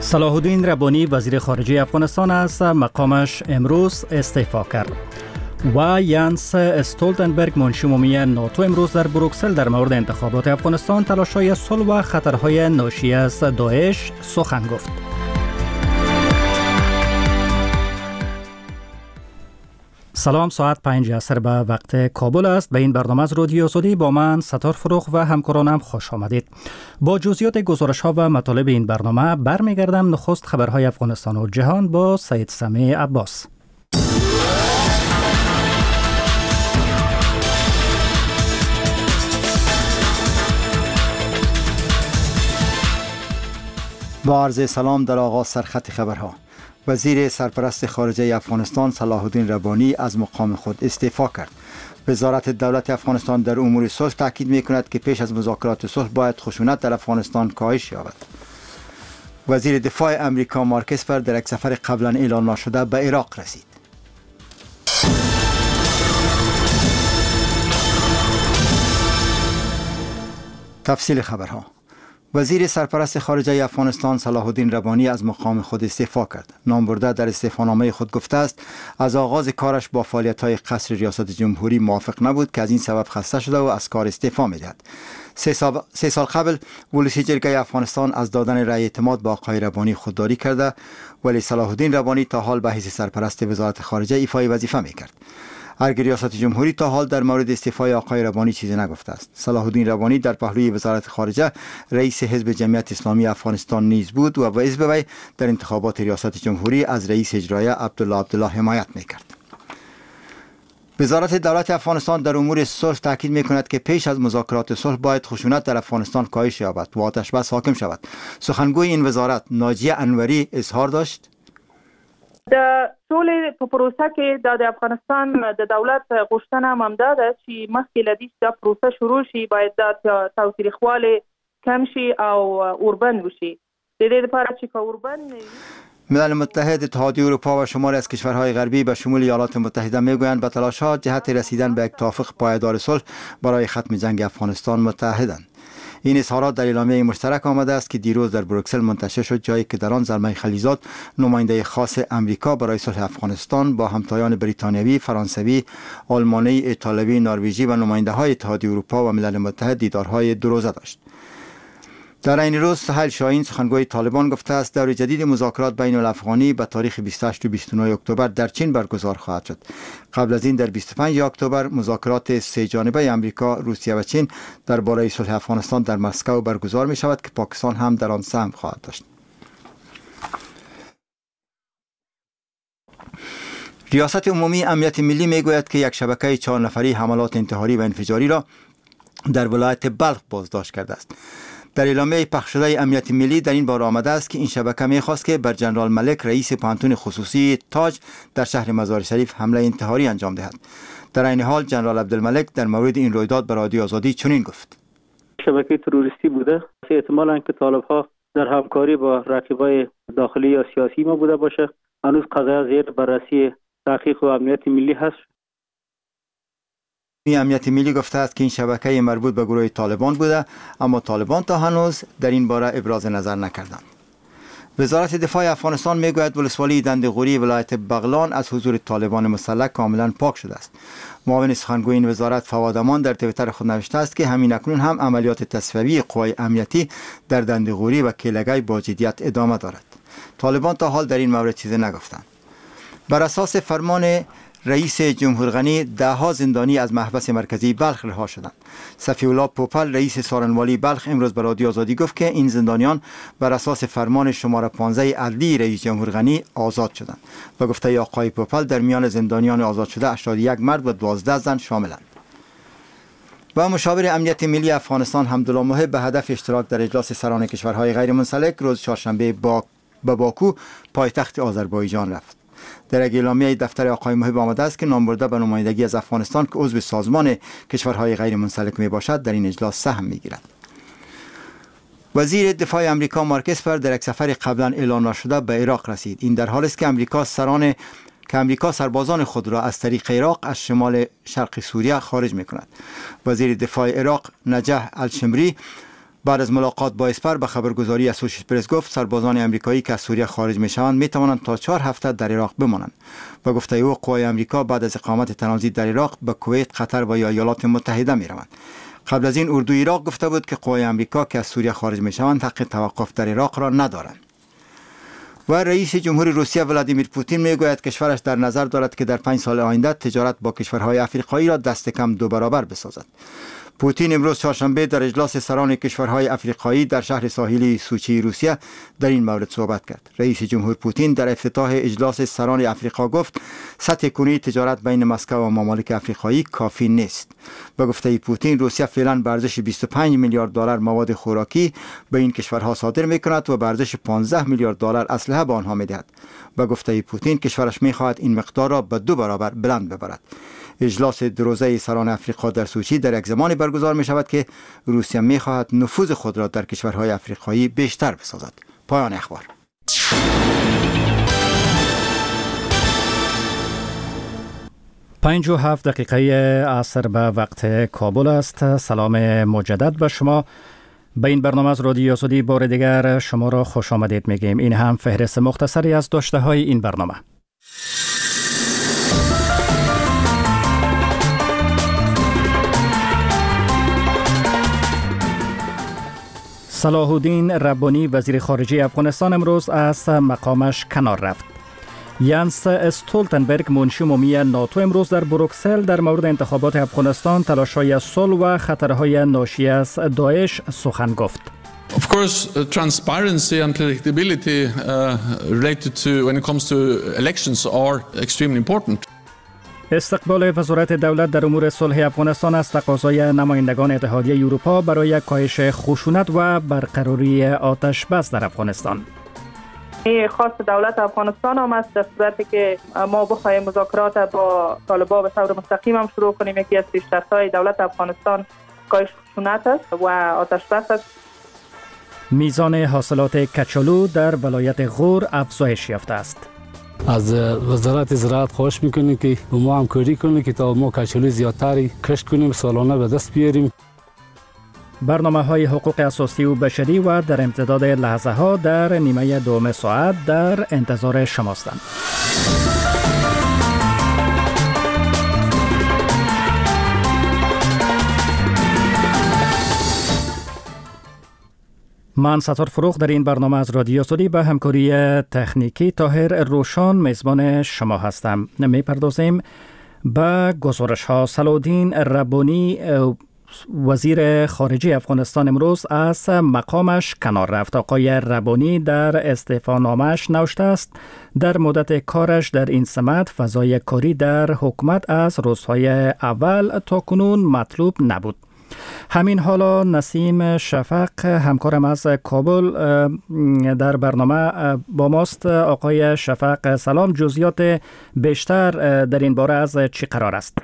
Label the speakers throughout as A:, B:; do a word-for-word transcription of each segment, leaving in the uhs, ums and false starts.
A: صلاح الدین ربانی وزیر خارجه افغانستان از مقامش امروز استعفا کرد و یانس استولتنبرگ منشی عمومی ناتو امروز در بروکسل در مورد انتخابات افغانستان، تلاش‌های صلح و خطرهای ناشی از داعش سخن گفت. سلام، ساعت پنج عصر به وقت کابل است. به این برنامه از رادیو آزادی با من ستار فروغ و همکارانم خوش آمدید. با جزئیات گزارش‌ها و مطالب این برنامه برمیگردم نخست خبرهای افغانستان و جهان با سید سمیع عباس.
B: با عرض سلام در آغاز سرخط خبرها. وزیر سرپرست خارجه افغانستان صلاح الدین ربانی از مقام خود استعفا کرد. وزارت دولت افغانستان در امور صلح تاکید می‌کند که پیش از مذاکرات صلح باید خشونت در افغانستان کاهش یابد. وزیر دفاع امریکا مارک اسپر در یک سفر قبلا اعلان نشده به عراق رسید. تفصیل خبرها. وزیر سرپرست خارجه افغانستان صلاح الدین ربانی از مقام خود استعفا کرد. نامبرده در استعفانامه خود گفته است از آغاز کارش با فعالیت‌های قصر ریاست جمهوری موافق نبود که از این سبب خسته شده و از کار استعفا می‌دهد. سه سال, سه سال قبل ولسی جرگه افغانستان از دادن رأی اعتماد با آقای ربانی خودداری کرده، ولی صلاح الدین ربانی تا حال به حیث سرپرست وزارت خارجه ایفای وظیفه می‌کرد. ارگ ریاست جمهوری تا حال در مورد استعفای آقای ربانی چیزی نگفته است. صلاح الدین ربانی در پهلوی وزارت خارجه رئیس حزب جمعیت اسلامی افغانستان نیز بود و به حزب وی در انتخابات ریاست جمهوری از رئیس اجرایی عبدالله عبدالله حمایت میکرد. وزارت دولت افغانستان در امور صلح تاکید میکند که پیش از مذاکرات صلح باید خشونت در افغانستان کاهش یابد و آتش بس حاکم شود. سخنگوی این وزارت ناجیه انوری اظهار داشت:
C: د سولې په پروسه کې د افغانستان د دولت غوښتنه هم ده چې مخکې له دې چې دا پروسه شروع شي باید د تاوتریخوالي کم شي او اوربند وشي. د دې لپاره چې که اوربند
B: ملل متحد، اتحادیه اروپا و شماری از کشورهای غربی به شمول ایالات متحده میگویند به تلاش‌ها جهت رسیدن به یک توافق پایدار صلح برای ختم جنگ افغانستان متحدند. این اظهارات در اعلامیه مشترک آمده است که دیروز در بروکسل منتشر شد، جایی که در آن زلمه خلیزاد نماینده خاص امریکا برای صلح افغانستان با همتایان بریتانیایی، فرانسوی، آلمانی، ایتالوی، نروژی و نماینده های اتحادیه اروپا و ملل متحد دیدارهای دو روزه داشت. در این روز سهیل شاهین سخنگوی طالبان گفته است دور جدید مذاکرات بین الافغانی به تاریخ بیست و هشت و بیست و نه اکتبر در چین برگزار خواهد شد. قبل از این در بیست و پنج اکتبر مذاکرات سه جانبه امریکا، روسیه و چین درباره صلح افغانستان در مسکو برگزار می شود که پاکستان هم در آن سهم خواهد داشت. ریاست عمومی امنیت ملی می گوید که یک شبکه چهار نفری حملات انتحاری و انفجاری را در ولایت بلخ بازداشت کرده است. در اعلامیه پخش شده امنیت ملی در این بار آمده است که این شبکه می‌خواست که بر جنرال ملک رئیس پانتون خصوصی تاج در شهر مزار شریف حمله انتحاری انجام دهد. در این حال جنرال عبدالملک در مورد این رویداد به رادیو آزادی چنین گفت:
D: شبکه تروریستی بوده، احتمالاً که طالب‌ها در همکاری با رقیبای داخلی یا سیاسی ما بوده باشه. هنوز قضیه زیر بررسی تحقیق و امنیت ملی هست.
B: امنیت ملی گفته است که این شبکه مربوط به گروه طالبان بوده، اما طالبان تا هنوز در این باره ابراز نظر نکردند. وزارت دفاع افغانستان میگوید ولسوالی دندغوری ولایت بغلان از حضور طالبان مسلح کاملا پاک شده است. معاون سخنگوی این وزارت فواد امان در توییتر خود نوشته است که همین اکنون هم عملیات تصفیه‌ای قوای امنیتی در دندغوری و کیلگای با جدیت ادامه دارد. طالبان تا حال در این مورد چیزی نگفتند. بر اساس فرمان رئیس جمهور غنی ده ها زندانی از محبس مرکزی بلخ رها شدند. صفی الله پوپل رئیس سارنوالی بلخ امروز به رادیو آزادی گفت که این زندانیان بر اساس فرمان شماره پانزده عدلی رئیس جمهور غنی آزاد شدند. به گفته آقای پوپل در میان زندانیان آزاد شده هشتاد و یک مرد و دوازده زن شاملند. و مشاور امنیت ملی افغانستان حمدالله محب به هدف اشتراک در اجلاس سران کشورهای غیر منسلک روز چهارشنبه با به باکو پایتخت آذربایجان رفت. در اعلامیه دفتر آقای محب آمده است که نامبرده به نمایندگی از افغانستان که عضو سازمان کشورهای غیر منسلک می باشد در این اجلاس سهم می گیرد. وزیر دفاع امریکا مارک اسپر در یک سفر قبلا اعلان نشده به عراق رسید. این در حالی است که امریکا سران که امریکا سربازان خود را از طریق عراق از شمال شرق سوریه خارج می کند. وزیر دفاع عراق نجح الشمری بعد از ملاقات با اسپر به خبرگزاری اسوشییتد پرس گفت سربازان آمریکایی که از سوریه خارج میشوند می توانند تا چهار هفته در عراق بمانند. به گفته او قوای آمریکا بعد از اقامت ترانزیت در عراق به کویت، قطر و یا ایالات متحده می روند. قبل از این اردوی عراق گفته بود که قوای آمریکا که از سوریه خارج میشوند حق توقف در عراق را ندارند. و رئیس جمهور روسیه ولادیمیر پوتین میگوید کشورش در نظر دارد که در پنج سال آینده تجارت با کشورهای افریقایی را دست کم دو برابر بسازد. پوتین امروز چهارشنبه در اجلاس سران کشورهای افریقایی در شهر ساحلی سوچی روسیه در این مورد صحبت کرد. رئیس جمهور پوتین در افتتاح اجلاس سران افریقا گفت سطح کنونی تجارت بین مسکو و ممالک افریقایی کافی نیست. به گفته پوتین روسیه فعلا به ارزش بیست و پنج میلیارد دلار مواد خوراکی به این کشورها صادر میکند و به ارزش پانزده میلیارد دلار اسلحه به آنها میدهد. به گفته پوتین کشورش میخواهد این مقدار را به دو برابر بلند ببرد. اجلاس دو روزه سران افریقا در سوچی در یک زمانی برگزار می شود که روسیه می خواهد نفوذ خود را در کشورهای افریقایی بیشتر بسازد. پایان اخبار.
A: پنج و هفت دقیقه عصر به وقت کابل است. سلام مجدد به شما. به این برنامه از رادیو آزادی بار دیگر شما را خوش آمدید می گیم. این هم فهرست مختصری از داشته های این برنامه. صلاح الدین ربانی وزیر خارجه افغانستان امروز از مقامش کنار رفت. یانس استولتنبرگ منشی عمومی ناتو امروز در بروکسل در مورد انتخابات افغانستان، تلاش‌های صلح و خطرهای ناشی از داعش سخن گفت.
E: Of course, uh, transparency and predictability uh, related to when it comes to elections are extremely important.
A: استقبال وزارت دولت در امور صلح افغانستان از تقاضای نمایندگان اتحادیه اروپا برای کاهش خشونت و برقراری آتش بس در افغانستان.
C: خاص دولت افغانستان هم است در صورتی که ما بخواهیم مذاکرات با طالبان به طور مستقیم هم شروع کنیم. یکی از پیشرفت‌های دولت افغانستان کاهش خشونت است و آتش بس است.
A: میزان حاصلات کچالو در ولایت غور افزایش یافته است.
F: از وزارت زراعت خواهش میکنیم که با ما همکاری کنیم که تا ما کچالو زیادتری کشت کنیم، سالانه به دست بیاریم.
A: برنامه های حقوق اساسی و بشری و در امتداد لحظه ها در نیمه دوم ساعت در انتظار شماستند. من ستار فروغ در این برنامه از رادیو آزادی به همکاری تکنیکی طاهر روشان میزبان شما هستم. میپردازیم به گزارش ها. صلاح الدین ربانی وزیر خارجه افغانستان امروز از مقامش کنار رفت. آقای ربانی در استعفانامه‌اش نوشته است در مدت کارش در این سمت فضای کاری در حکومت از روزهای اول تا کنون مطلوب نبود. همین حالا نسیم شفق همکارم از کابل در برنامه با ماست. آقای شفق سلام، جزئیات بیشتر در این باره از چی قرار است؟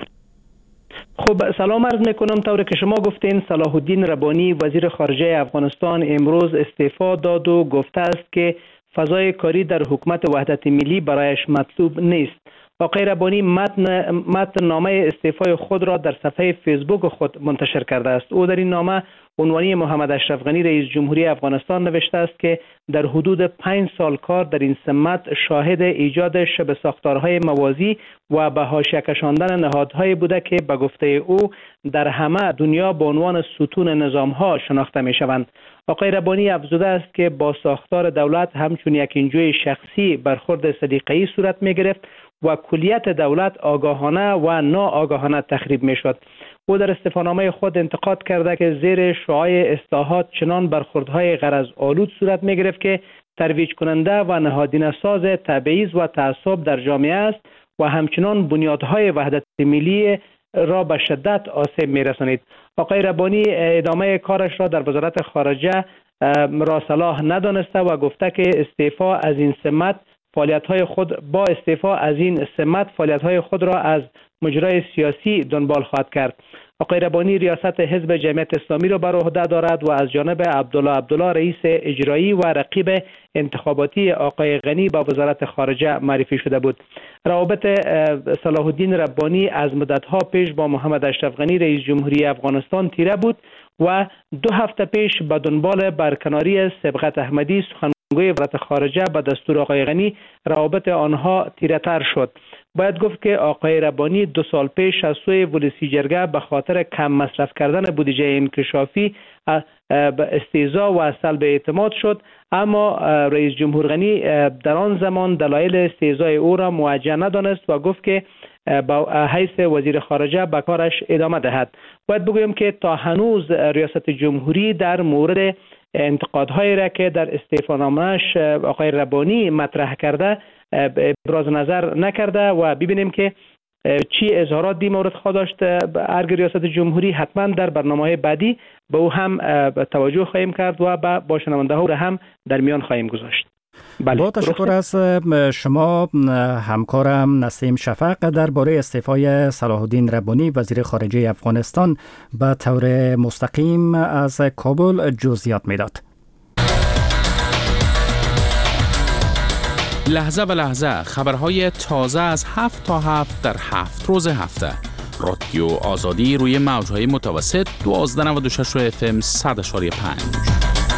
G: خب سلام عرض میکنم. طور که شما گفتین صلاح الدین ربانی وزیر خارجه افغانستان امروز استعفا داد و گفته است که فضای کاری در حکومت وحدت ملی برایش مطلوب نیست. آقای ربانی متن متن نامه استعفای خود را در صفحه فیسبوک خود منتشر کرده است. او در این نامه عنوانی محمد اشرف غنی رئیس جمهوری افغانستان نوشته است که در حدود پنج سال کار در این سمت شاهد ایجاد شبه ساختارهای موازی و به حاشیه کشاندن نهادهایی بوده که به گفته او در همه دنیا به عنوان ستون نظامها شناخته می شوند. آقای ربانی افزوده است که با ساختار دولت همچون یک انجوی شخصی برخورد سلیقه‌ای صورت می گرفت و کلیت دولت آگاهانه و ناآگاهانه تخریب می شد. او در استعفانامه خود انتقاد کرده که زیر شعاع اصلاحات چنان برخوردهای غرض آلود صورت می گرفت که ترویج کننده و نهادینه ساز تبعیض و تعصب در جامعه است و همچنان بنیادهای وحدت ملی را به شدت آسیب می رسانید. آقای ربانی ادامه کارش را در وزارت خارجه را صلاح ندانسته و گفته که استعفا از این سمت فعالیت‌های خود با استعفا از این سمت فعالیت‌های خود را از مجرای سیاسی دنبال خواهد کرد. آقای ربانی ریاست حزب جمعیت اسلامی را بر عهده دارد و از جانب عبدالله عبدالله رئیس اجرایی و رقیب انتخاباتی آقای غنی با وزارت خارجه معرفی شده بود. روابط صلاح الدین ربانی از مدت‌ها پیش با محمد اشرف غنی رئیس جمهوری افغانستان تیره بود و دو هفته پیش به دنبال برکناری سبقت احمدی سخنگوی وزارت خارجه به دستور آقای غنی روابط آنها تیره‌تر شد. باید گفت که آقای ربانی دو سال پیش از سوی ولسی جرگه به خاطر کم مصرف کردن بودجه انکشافی به استهزا و سلب اعتماد شد، اما رئیس جمهور غنی در آن زمان دلایل استهزای او را موجه ندانست و گفت که با حیث وزیر خارجه به کارش ادامه دهد. باید بگویم که تا هنوز ریاست جمهوری در مورد انتقادهایی را که در استعفانامه‌اش آقای ربانی مطرح کرده ابراز نظر نکرده و ببینیم که چی اظهاراتی مورد خواهد داشت ارگ ریاست جمهوری. حتما در برنامه‌های بعدی به او هم توجه خواهیم کرد و با شنونده ها را هم در میان خواهیم گذاشت.
A: بله. با تشکر از شما همکارم نسیم شفق درباره استعفای صلاح الدین ربانی وزیر خارجه افغانستان به طور مستقیم از کابل جزئیات میداد.
H: لحظه به لحظه خبرهای تازه از هفت تا هفت در هفت روز هفته. رادیو آزادی روی موجهای متوسط دوازده نود و شش اف ام صد و پنج.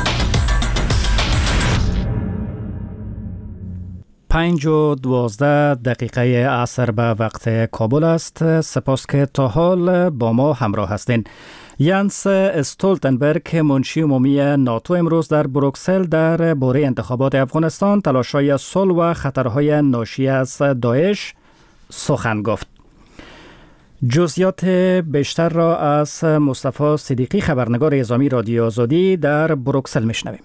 A: پنج و دوازده دقیقه عصر به وقت کابل است. سپاس که تا حال با ما همراه هستین. یانس استولتنبرگ منشی عمومی ناتو امروز در بروکسل در باره انتخابات افغانستان، تلاش‌های صلح و خطرهای ناشی از داعش سخن گفت. جزئیات بیشتر را از مصطفی صدیقی خبرنگار اعزامی رادیو آزادی در بروکسل میشنویم.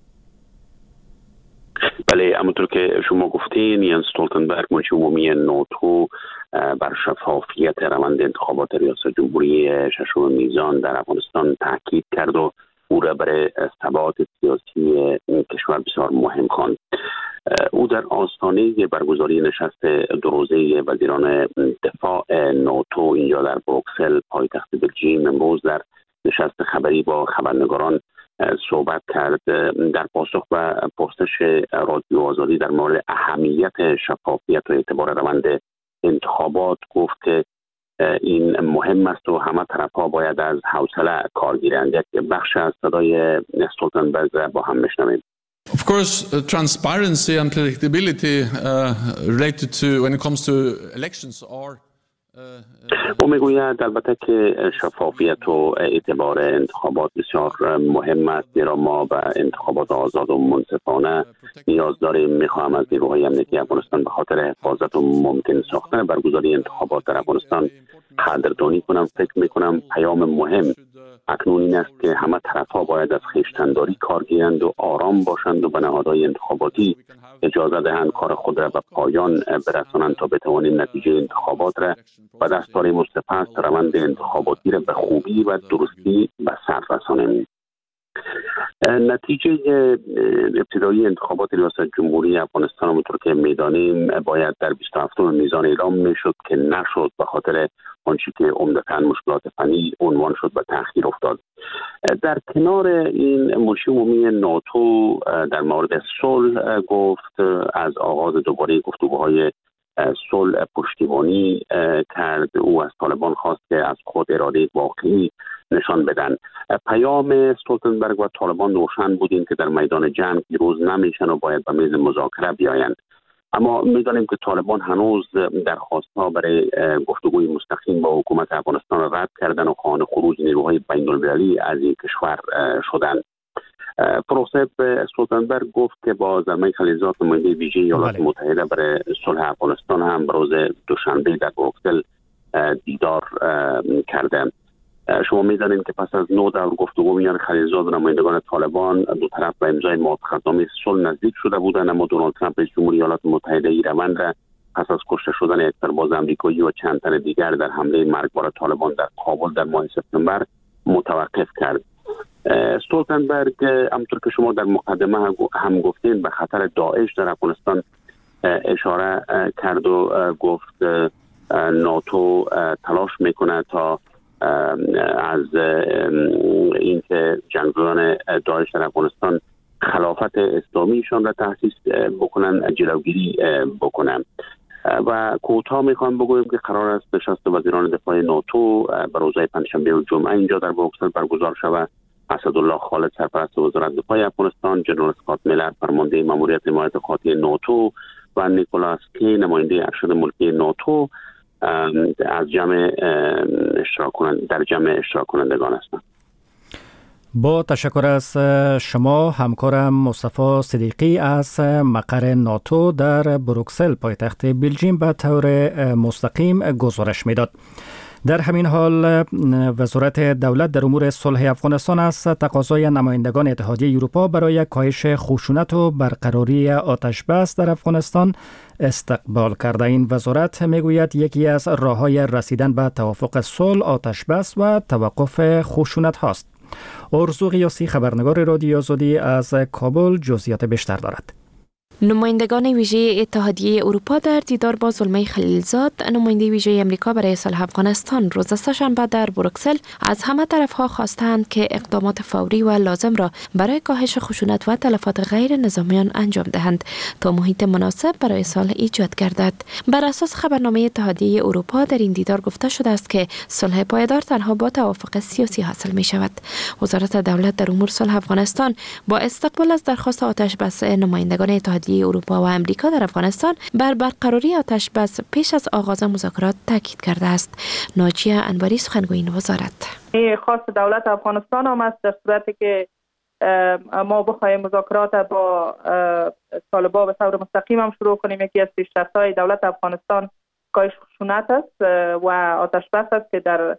I: بله، همونطور که شما گفتین، یانس استولتنبرگ منشی عمومی ناتو بر شفافیت روند انتخابات ریاست جمهوری ششم میزان در افغانستان تاکید کرد و او را برای ثبات سیاسی این کشور بسیار مهم خواند. او در آستانه برگزاری نشست دو روزه وزیران دفاع ناتو اینجا در بروکسل پایتخت بلژیم امروز در نشست خبری با خبرنگاران صحبت کرد. در پاسخ به پرسش رادیو آزادی در مورد اهمیت شفافیت و اعتبار روند انتخابات گفت که این مهم است و همه طرف‌ها باید از حوصله کار گیرند. یک بخش از صدای استولتنبرگ را با هم میشنویم.
E: Of course, uh, transparency and predictability uh, related to when it comes to elections are
I: او میگوید البته که شفافیت و اعتبار انتخابات بسیار مهم است، زیرا ما به انتخابات آزاد و منصفانه نیاز داریم. میخواهم از نیروهای امنیتی افغانستان به خاطر حفاظت و ممکن ساختن برگزاری انتخابات در افغانستان قدردانی کنم. فکر میکنم پیام مهم اکنون این است که همه طرف‌ها باید از خویشتن‌داری کار گیرند و آرام باشند و به نهادهای انتخاباتی اجازه دهند کار خود را به پایان برسانند تا بتوانیم نتیجه انتخابات را و دستار مستفز روند انتخاباتی را به خوبی و درستی به سر رسانیم. نتیجه ابتدایی انتخابات ریاست جمهوری افغانستان همونطور که میدانیم باید در بیست و هفتم میزان اعلام میشد که نشد، به خاطر آنچه که عمدتاً مشکلات فنی عنوان شد و تأخیر افتاد. در کنار این منشی عمومی ناتو در مورد صلح گفت، از آغاز دوباره گفتگوهای صلح پشتیبانی کرد. او از طالبان خواست که از خود اراده واقعی نشان بدن. پیام استولتنبرگ و طالبان روشن بود این که در میدان جنگ پیروز نمیشن و باید به میز مذاکره بیایند. اما میدانیم که طالبان هنوز درخواست‌ها برای گفتگوی مستقیم با حکومت افغانستان را رد کردن و خواهان خروج نیروهای بین‌المللی از این کشور شدند. پروسب استولتنبرگ گفت که با زلمه خلیلزاد نماینده ویژه ایالات متحده برای صلح افغانستان هم به روز دوشنبه در بروکسل دیدار کرده. شما می‌دانید که پس از نه دور گفتگو میان خلیلزاد و نمایندگان طالبان، دو طرف به امضای موافقتنامه صلح نزدیک شده بودند، اما دونالد ترامپ رئیس جمهور ایالات متحده این روند را پس از کشته شدن یک سرباز آمریکایی و چند تن دیگر در حمله مرگبار طالبان در کابل در ماه سپتامبر متوقف کرد. استولتنبرگ همونطور که شما در مقدمه هم گفتین به خطر داعش در افغانستان اشاره کرد و گفت ناتو تلاش میکنه تا از اینکه جنگجویان داعش در افغانستان خلافت اسلامیشان را تأسیس بکنن جلوگیری بکنن. و کوتاه میخوام بگویم که قرار است نشست وزیران دفاع ناتو به روزهای پنجشنبه و جمعه اینجا در بروکسل برگزار شود. اسدالله خالد سرپرست وزارت دفاع افغانستان، جنرال اسکات میلر فرمانده ماموریت حمایت خاطی ناتو و نیکولاس کی نماینده ارشد ملکی ناتو از جمع اشتراک کنند در جمع اشتراک کنندگان هستند.
A: با تشکر از شما همکارم مصطفی صدیقی از مقر ناتو در بروکسل پایتخت بلژیم به طور مستقیم گزارش میداد. در همین حال وزارت دولت در امور صلح افغانستان از تقاضای نمایندگان اتحادیه اروپا برای کاهش خشونت و برقراری آتش بس در افغانستان استقبال کرده. این وزارت میگوید یکی از راه‌های رسیدن به توافق صلح آتش بس و توقف خشونت هاست. ارزو قیاسی خبرنگار رادیو آزادی از کابل جزئیات بیشتر دارد.
J: نمایندگان ویژه اتحادیه اروپا در دیدار با زلمه خلیلزاد، نماینده ویژه امریکا برای صلح افغانستان، روز سه‌شنبه در بروکسل از همه طرفها خواستند که اقدامات فوری و لازم را برای کاهش خشونت و تلفات غیر نظامیان انجام دهند تا محیط مناسب برای صلح ایجاد گردد. بر اساس خبرنامه اتحادیه اروپا در این دیدار گفته شده است که صلح پایدار تنها با توافق سیاسی حاصل می شود. وزارت دولت در امور صلح افغانستان با استقبال از درخواست آتش بس نمایندگان اتحادیه اروپا و امریکا در افغانستان بر برقراری آتش بس پیش از آغاز مذاکرات تاکید کرده است. ناجیه انوری سخنگوی وزارت:
C: خواست دولت افغانستان هم است در صورتی که ما بخوایم مذاکرات با طالبان به طور مستقیم هم شروع کنیم، یکی از پیشرفت‌های دولت افغانستان کاهش خشونت است و آتش بس است که در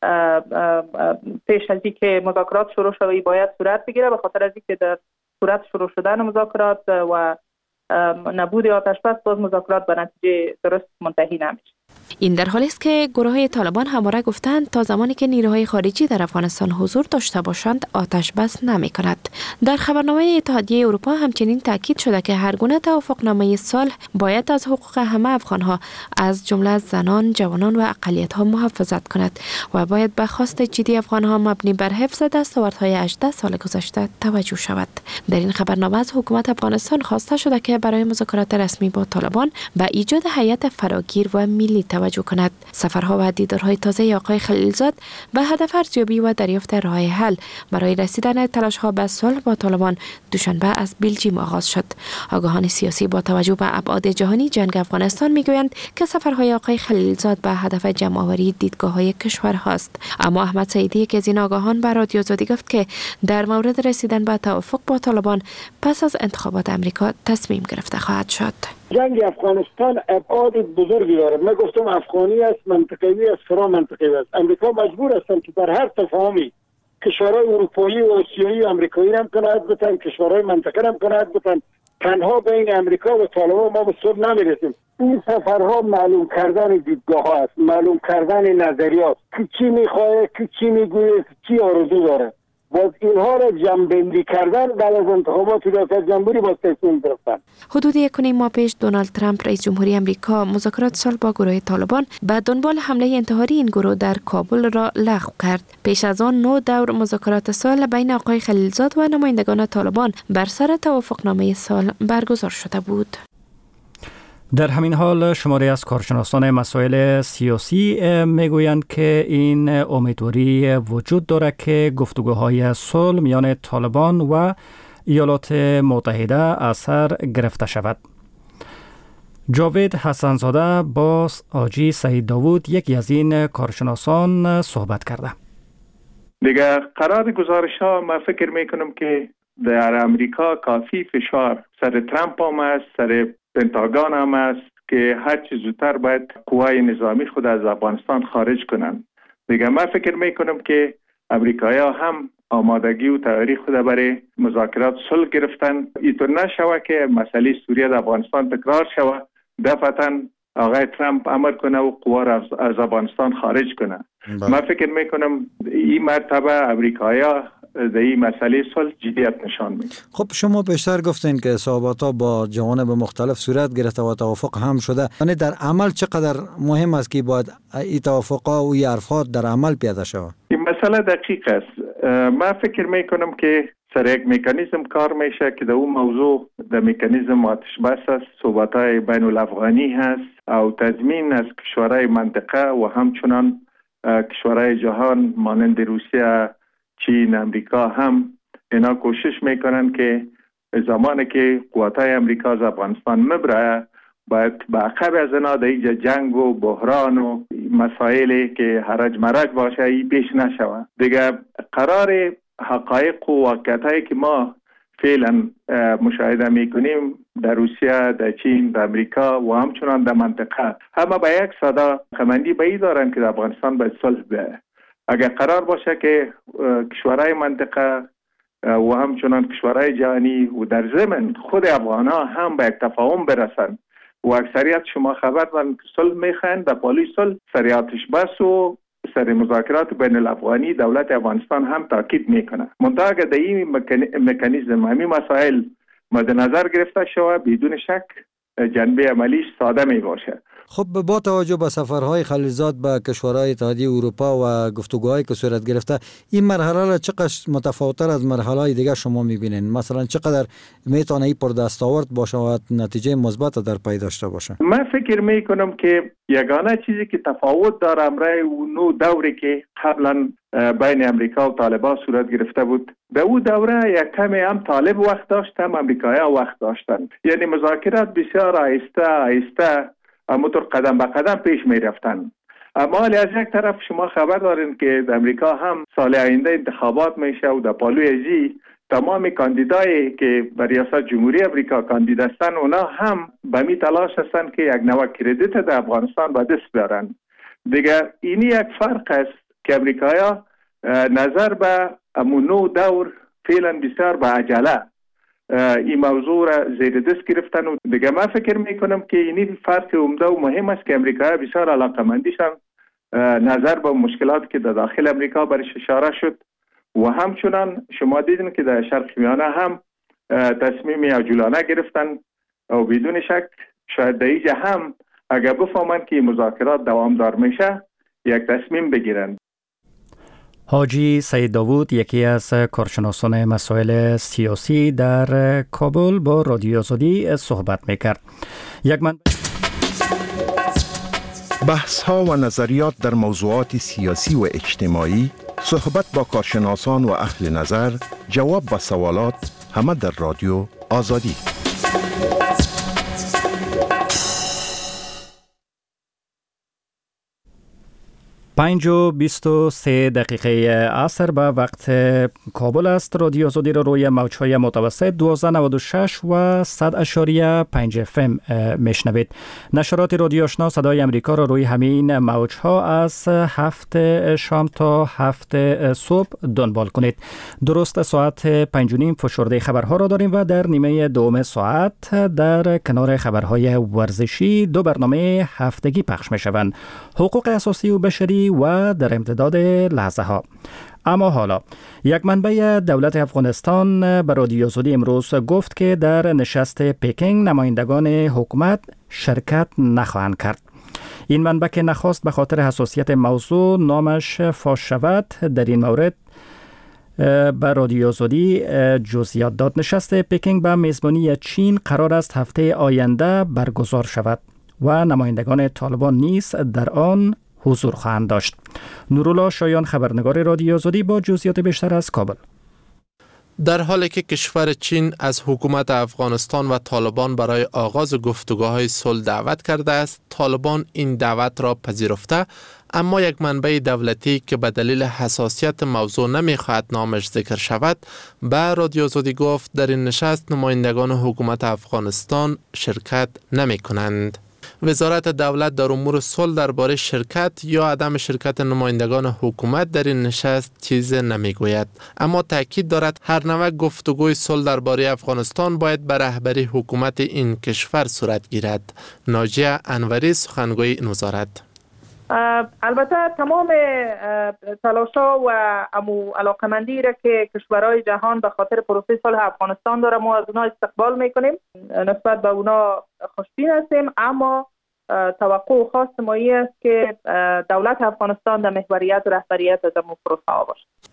C: پیش از اینکه مذاکرات شروع شود باید صورت بگیره، به خاطر از اینکه در صورت شروع شدن مذاکرات و نبود آتش بس باز مذاکرات به نتیجه درست منتهی نمیشه.
J: این در حالی است که گروه‌های طالبان همواره گفتند تا زمانی که نیروهای خارجی در افغانستان حضور داشته باشند آتش بس نمی‌کند. در خبرنامه اتحادیه اروپا همچنین تاکید شده که هر گونه توافقنامه صلح باید از حقوق همه افغان‌ها از جمله زنان، جوانان و اقلیت‌ها محافظت کند و باید به خواست جدی افغان‌ها مبنی بر حفظ دستاوردهای هجده سال گذشته توجه شود. در این خبرنامه از حکومت افغانستان خواسته شده که برای مذاکرات رسمی با طالبان به ایجاد هیئت فراگیر و ملی توجه کند. سفرها و دیدارهای تازه آقای خلیلزاد به هدف ارزیابی و دریافت راه حل برای رسیدن تلاش‌ها به صلح با طالبان دوشنبه از بلژیم آغاز شد. آگاهان سیاسی با توجه به ابعاد جهانی جنگ افغانستان میگویند که سفرهای آقای خلیلزاد به هدف جمع‌آوری دیدگاه‌های کشورهاست. اما احمد سعیدی که از این آگاهان به رادیو آزادی گفت که در مورد رسیدن به توافق با طالبان پس از انتخابات امریکا تصمیم گرفته خواهد شد.
K: جنگ افغانستان ابعاد بزرگی دارد. من گفتم افغانی است، منطقه‌ای است، فرا منطقه‌ای است. امریکا مجبور است که در هر تفاهمی کشورهای اروپایی و آسیایی و آمریکایی هم کنایت بتن، کشورهای منطقه هم کنایت بتن. تنها بین امریکا و طالبان ما به صلح نمیرسیم. این سفرها معلوم کردن دیدگاه است، معلوم کردن نظریات، کی چی میخواد، کی چی میگوید، کی آرزو داره. باز اینها را جمع‌بندی کردن بعد از انتخابات ریاست جمهوری با تصمیم گرفتن.
J: حدود یک و نیم ماه پیش دونالد ترامپ رئیس جمهوری آمریکا مذاکرات صلح با گروه طالبان به دنبال حمله انتحاری این گروه در کابل را لغو کرد. پیش از آن نو دور مذاکرات صلح بین آقای خلیلزاد و نمایندگان طالبان بر سر توافقنامه صلح برگزار شده بود.
A: در همین حال شماری از کارشناسان مسائل سیاسی میگویند که این امیدواری وجود دارد که گفتگوهای صلح میان طالبان و ایالات متحده اثر گرفته شود. جاوید حسنزاده با آجی سعید داوود یکی از این کارشناسان صحبت کرده.
L: دیگه قرار گزارش ها من فکر میکنم که در امریکا کافی فشار سر ترامپ هم است، سر پنتاگون هم است که هر چه زودتر باید قوای نظامی خود از افغانستان خارج کنند. دیگه من فکر میکنم که امریکایی ها هم آمادگی و تیاری خود برای مذاکرات صلح گرفتن. اینطور نشوه که مسئله سوریه در افغانستان تکرار شوه، دفعتاً آقای ترامپ امر کنه و قوا را از افغانستان خارج کنه. با. من فکر میکنم این مرتبه امریکایی ها در این مسئله صلح جدیت نشان میده.
M: خب شما بیشتر گفتین که صحبت‌ها با جوانب مختلف صورت گرفته و توافق هم شده. یعنی در عمل چقدر مهم است که باید این توافق‌ها و این حرف‌ها در عمل پیاده شود؟
L: این مسئله دقیق است. من فکر میکنم که سر یک مکانیزم کار میشه که در اون موضوع در مکانیزم آتش بس است، صحبت‌های بین الافغانی هست او تضمین از کشورهای منطقه و همچنان کشورهای جهان مانند روسیه، چین، امریکا هم اینا کوشش میکنن که زمانی که قواتای امریکا از افغانستان مبره باید به عقب از اینا در اینجا جنگ و بحران و مسائلی که حرج مرج باشه ای پیش نشوه. دیگه قرار حقایق و واقعیتایی که ما فعلا مشاهده میکنیم در روسیه، در چین، در امریکا و همچنان در منطقه همه به یک صدا خمندی به این دارن که در افغانستان باید صلح بیاید. اگر قرار باشه که کشورهای منطقه و همچنان کشورهای جهانی و در ضمن خود افغان ها هم به یک تفاهم برسن و اکثریت شما خبر دارن که صلح میخواین، در پالی صلح سر آتش بس و سر مذاکرات بین الافغانی دولت افغانستان هم تاکید میکنه. منتها اگر در این مکانیزم همین مسائل مد نظر گرفته شود بدون شک جنبه عملیش ساده می باشه.
M: خب با توجه به سفرهای خلیلزاد به کشورهای اتحادیه اروپا و گفتگوهایی که صورت گرفته، این مرحله را چقدر متفاوت‌تر از مرحله‌های دیگه شما می‌بینین؟ مثلا چقدر میتونه این پر دستاورد باشه و نتیجه مثبت در پی داشته باشه؟
L: من فکر میکنم که یگانه چیزی که تفاوت داره امرای اون دوری که قبلا بین امریکا و طالبان صورت گرفته بود، در اون دوره یک کمی هم طالب وقت داشت هم امریکایی‌ها وقت داشتن، یعنی مذاکرات بسیار آهسته آهسته همونطور قدم به قدم پیش می رفتن. اما از یک طرف شما خبر دارین که در امریکا هم سال آینده انتخابات میشه و در پالوی ازی تمام کاندیدایی که بر ریاست جمهوری امریکا کاندید هستن اونا هم به می تلاش هستن که یک نوع کردیت در افغانستان به دست بیارن. دیگه اینی یک فرق است که امریکایا نظر به امون نو دور فعلا بسیار به عجله این موضوع را زیر دست گرفتن و دیگه من فکر میکنم که اینی فرق عمده و مهم است که امریکا بسیار علاقمندیشن نظر به مشکلات که در داخل امریکا برش اشاره شد و همچنان شما دیدین که در شرق میانه هم تصمیم عجولانه گرفتن و بدون شک شاید در اینجا هم اگر بفهمن که مذاکرات دوامدار میشه یک تصمیم بگیرن.
A: حاجی سید داوود، یکی از کارشناسان مسائل سیاسی در کابل، با رادیو آزادی صحبت میکرد. یک من
N: بحث ها و نظریات در موضوعات سیاسی و اجتماعی، صحبت با کارشناسان و اهل نظر، جواب به سوالات، همه در رادیو آزادی.
A: پنج و بیست و سه دقیقه عصر به وقت کابل است. رادیو آزادی را روی موج‌های متوسط دوازده نود و شش و صد اشاریه پنج اف ام میشنوید. نشرات رادیو آشنا صدای امریکا را روی همین موج‌ها از هفت شام تا هفت صبح دنبال کنید. درست ساعت پنج و نیم فشرده خبرها را داریم و در نیمه دوم ساعت در کنار خبرهای ورزشی دو برنامه هفتگی پخش می‌شوند: حقوق اساسی و بشری و در امتداد لحظه ها. اما حالا یک منبع دولت افغانستان به رادیو آزادی امروز گفت که در نشست پکینگ نمایندگان حکومت شرکت نخواهند کرد. این منبع که نخواست به خاطر حساسیت موضوع نامش فاش شود، در این مورد به رادیو آزادی جزئیات داد. نشست پکینگ به میزبانی چین قرار است هفته آینده برگزار شود و نمایندگان طالبان نیز در آن حضور خواهند داشت. نورالله شایان، خبرنگار رادیو آزادی، با جزئیات بیشتر از کابل.
O: در حالی که کشور چین از حکومت افغانستان و طالبان برای آغاز گفتگوهای صلح دعوت کرده است، طالبان این دعوت را پذیرفته، اما یک منبع دولتی که به دلیل حساسیت موضوع نمیخواهد نامش ذکر شود، به رادیو آزادی گفت در این نشست نمایندگان حکومت افغانستان شرکت نمی کنند. وزارت دولت در امور صلح درباره شرکت یا عدم شرکت نمایندگان حکومت در این نشست چیز نمیگوید، اما تاکید دارد هر نوع گفتگوی صلح درباره افغانستان باید به رهبری حکومت این کشور صورت گیرد. ناجیه انوری، سخنگوی این وزارت:
C: البته تمام تلاش‌ها و امو علاقمندی را که کشورهای جهان به خاطر پروسه صلح افغانستان داره ما از اونها استقبال میکنیم، نسبت به اونها خوشبین هستیم، اما توقع خاص ما است که دولت افغانستان در محوریت و رهبریت از امو پروسه ها باشه.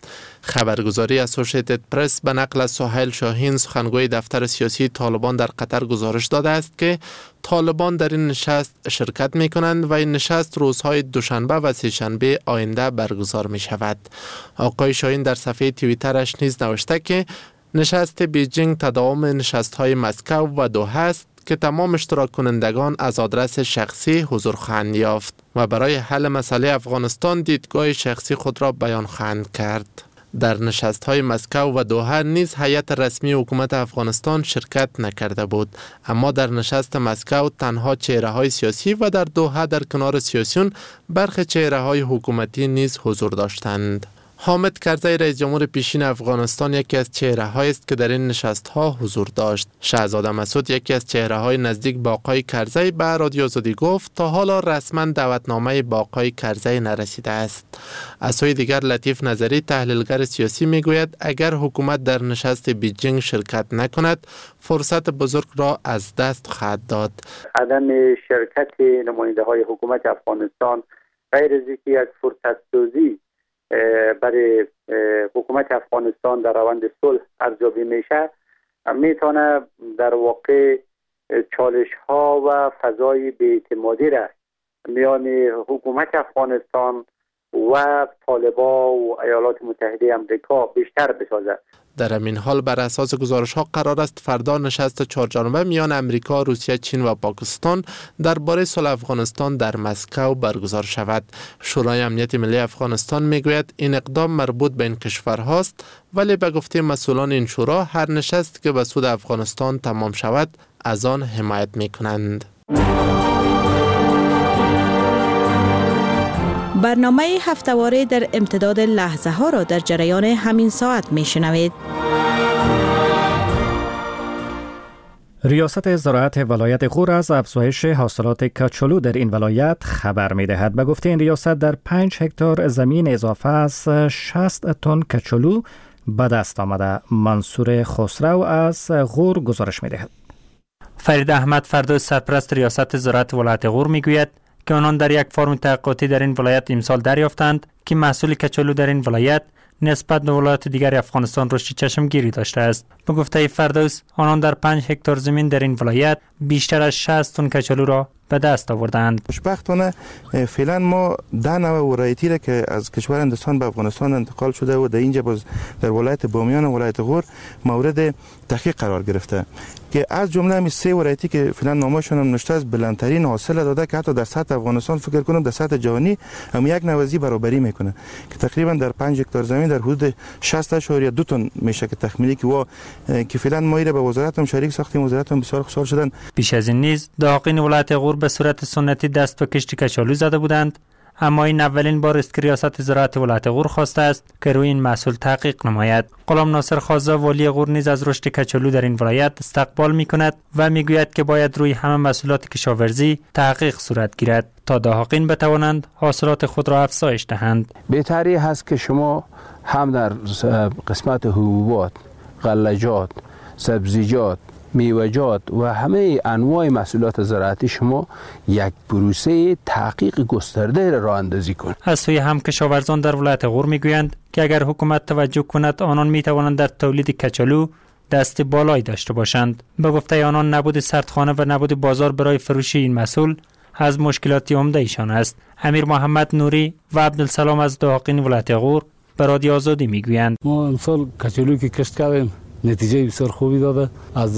O: خبرگزاری اسوسییتد پرس به نقل از سهیل شاهین سخنگوی دفتر سیاسی طالبان در قطر گزارش داده است که طالبان در این نشست شرکت می کنند و این نشست روزهای دوشنبه و سه‌شنبه آینده برگزار می شود. آقای شاهین در صفحه توییترش نیز نوشته که نشست بیجینگ تداوم نشست‌های مسکو و دوحه است که تمام اشتراک کنندگان از آدرس شخصی حضور خواهند یافت و برای حل مسئله افغانستان دیدگاه شخصی خود را بیان خواهند کرد. در نشست‌های مسکو و دوحه نیز هیئت رسمی حکومت افغانستان شرکت نکرده بود، اما در نشست مسکو تنها چهره‌های سیاسی و در دوحه در کنار سیاسیون برخی چهره‌های حکومتی نیز حضور داشتند. حامد کرزی رئیس جمهور پیشین افغانستان یکی از چهره‌هایی است که در این نشست‌ها حضور داشت. شهزاده مسعود یکی از چهره‌های نزدیک با آقای کرزی به رادیو آزادی گفت تا حالا رسما دعوتنامه با آقای کرزی نرسیده است. از سوی دیگر لطیف نظری تحلیلگر سیاسی میگوید اگر حکومت در نشست بیجینگ شرکت نکند فرصت بزرگ را از دست خواهد داد.
P: عدم شرکت نماینده‌های حکومت افغانستان غیر از اینکه یک فرصت سازی برای حکومت افغانستان در روند صلح ارزیابی میشه، میتونه در واقع چالش ها و فضای بی‌اعتمادی را میان حکومت افغانستان و طالبان و ایالات متحده آمریکا بیشتر بسازد.
O: در همین حال بر اساس گزارش ها قرار است فردا نشست چهارجانبه میان امریکا، روسیه، چین و پاکستان درباره صلح افغانستان در مسکو برگزار شود. شورای امنیت ملی افغانستان میگوید این اقدام مربوط به این کشورهاست، ولی به گفته مسئولان این شورا هر نشست که به سود افغانستان تمام شود از آن حمایت میکنند.
Q: برنامه هفته‌واره در امتداد لحظه ها را در جریان همین ساعت می شنوید.
A: ریاست زراعت ولایت غور از افزایش حاصلات کچالو در این ولایت خبر می دهد. به گفته این ریاست در پنج هکتار زمین اضافه از شصت تن کچالو به دست آمده. منصور خسرو از غور گزارش می دهد.
R: فرید احمد فردوس سرپرست ریاست زراعت ولایت غور می گوید که آنان در یک فرم تحقیقاتی در این ولایت امسال دریافتند که محصول کچالو در این ولایت نسبت به ولایات دیگر افغانستان رشد چشمگیری داشته است. به گفته فردوس آنان در پنج هکتار زمین در این ولایت بیشتر از شصت تن کچالو را به دست آوردند.
S: خوشبختانه فعلا ما ده نوع ورایتی را که از کشور هندوستان به افغانستان انتقال شده و در اینجا باز در ولایت بامیان و ولایت غور مورد تحقیق قرار گرفته که از جمله همین سه ورایتی که فعلا نامشون هم نوشته است بلندترین حاصل داده که حتی در سطح افغانستان فکر کنم در سطح جهانی هم یک نوازی برابری میکنه که تقریبا در پنج هکتار زمین در حدود شصت اشاریه دو تن میشه که تخمینی که وا که فعلا ما ایره به وزارت هم شریک ساختیم، وزارت هم بسیار خوشحال شدن.
R: پیش از این نیز دهقان ولایت غور به صورت سنتی دست به کشت کچالو زده بودند، اما این اولین بار است که ریاست زراعت ولایت غور خواسته است که روی این محصول تحقیق نماید. غلام ناصر خازه والی غور نیز از رشد کچالو در این ولایت استقبال می‌کند و میگوید که باید روی همه محصولات کشاورزی تحقیق صورت گیرد تا دهقان بتوانند حاصلات خود را افزایش دهند.
T: بهتری هست که شما هم در قسمت حبوبات، غلجات، سبزیجات، میوه‌جات و همه انواع محصولات زراعتی شما یک پروسه تحقیق گسترده را راه اندازی کنید.
R: از سوی هم کشاورزان در ولایت غور میگویند که اگر حکومت توجه کند آنان میتوانند در تولید کچالو دست بالایی داشته باشند. به گفته آنان نبود سردخانه و نبود بازار برای فروش این محصول از مشکلات عمده ایشان است. امیر محمد نوری و عبدالسلام از دهقان ولایت غور به رادیو آزادی میگویند
F: ما امسال کچالو که کشت کردیم نتیجه بسیار خوبی داده. از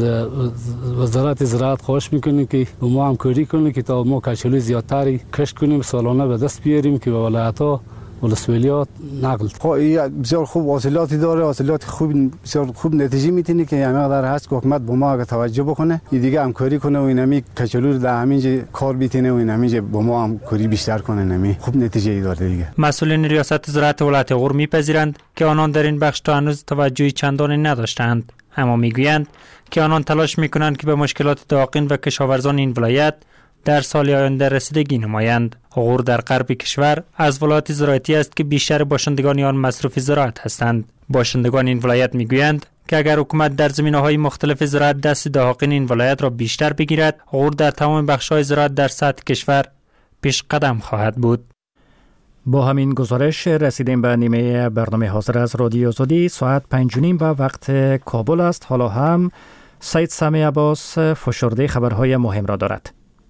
F: وزارت زراعت خواهش میکنیم که با ما همکاری کنیم که تا ما کچالو زیادتری کشت کنیم، سالانه به دست بیاریم که به ولایت‌ها ولسوالیات نقل.
U: بسیار خوب حاصلاتی داره، حاصلات خوب بسیار خوب نتیجه میتونه که همه مقدار هست که حکومت با ما اگه توجه بکنه این دیگه همکاری کنه و اینمی کچالو رو در همینجا کار بیتونه و اینمی با ما همکاری بیشتر کنه، نمی خوب نتیجه ای داره دیگه.
R: مسئولین ریاست زراعت ولایت غور میپذیرند که آنان در این بخش تا هنوز توجهی چندانی نداشتند، اما میگویند که آنان تلاش میکنند که به مشکلات دهقان و کشاورزان این ولایت در سال آینده رسیدگی نمایند. غور در غرب کشور از ولایت زراعتی است که بیشتر باشندگان آن مصروف زراعت هستند. باشندگان این ولایت میگویند که اگر حکومت در زمینه‌های مختلف زراعت دست دهقان این ولایت را بیشتر بگیرد، غور در تمام بخش‌های زراعت در سطح کشور پیش قدم خواهد بود.
A: با همین گزارش رسیدیم به نیمه برنامه حاضر از رادیو آزادی. ساعت پنج و نیم به وقت کابل است. حالا هم سید سامی عباس فشرده خبرهای مهم را دارد.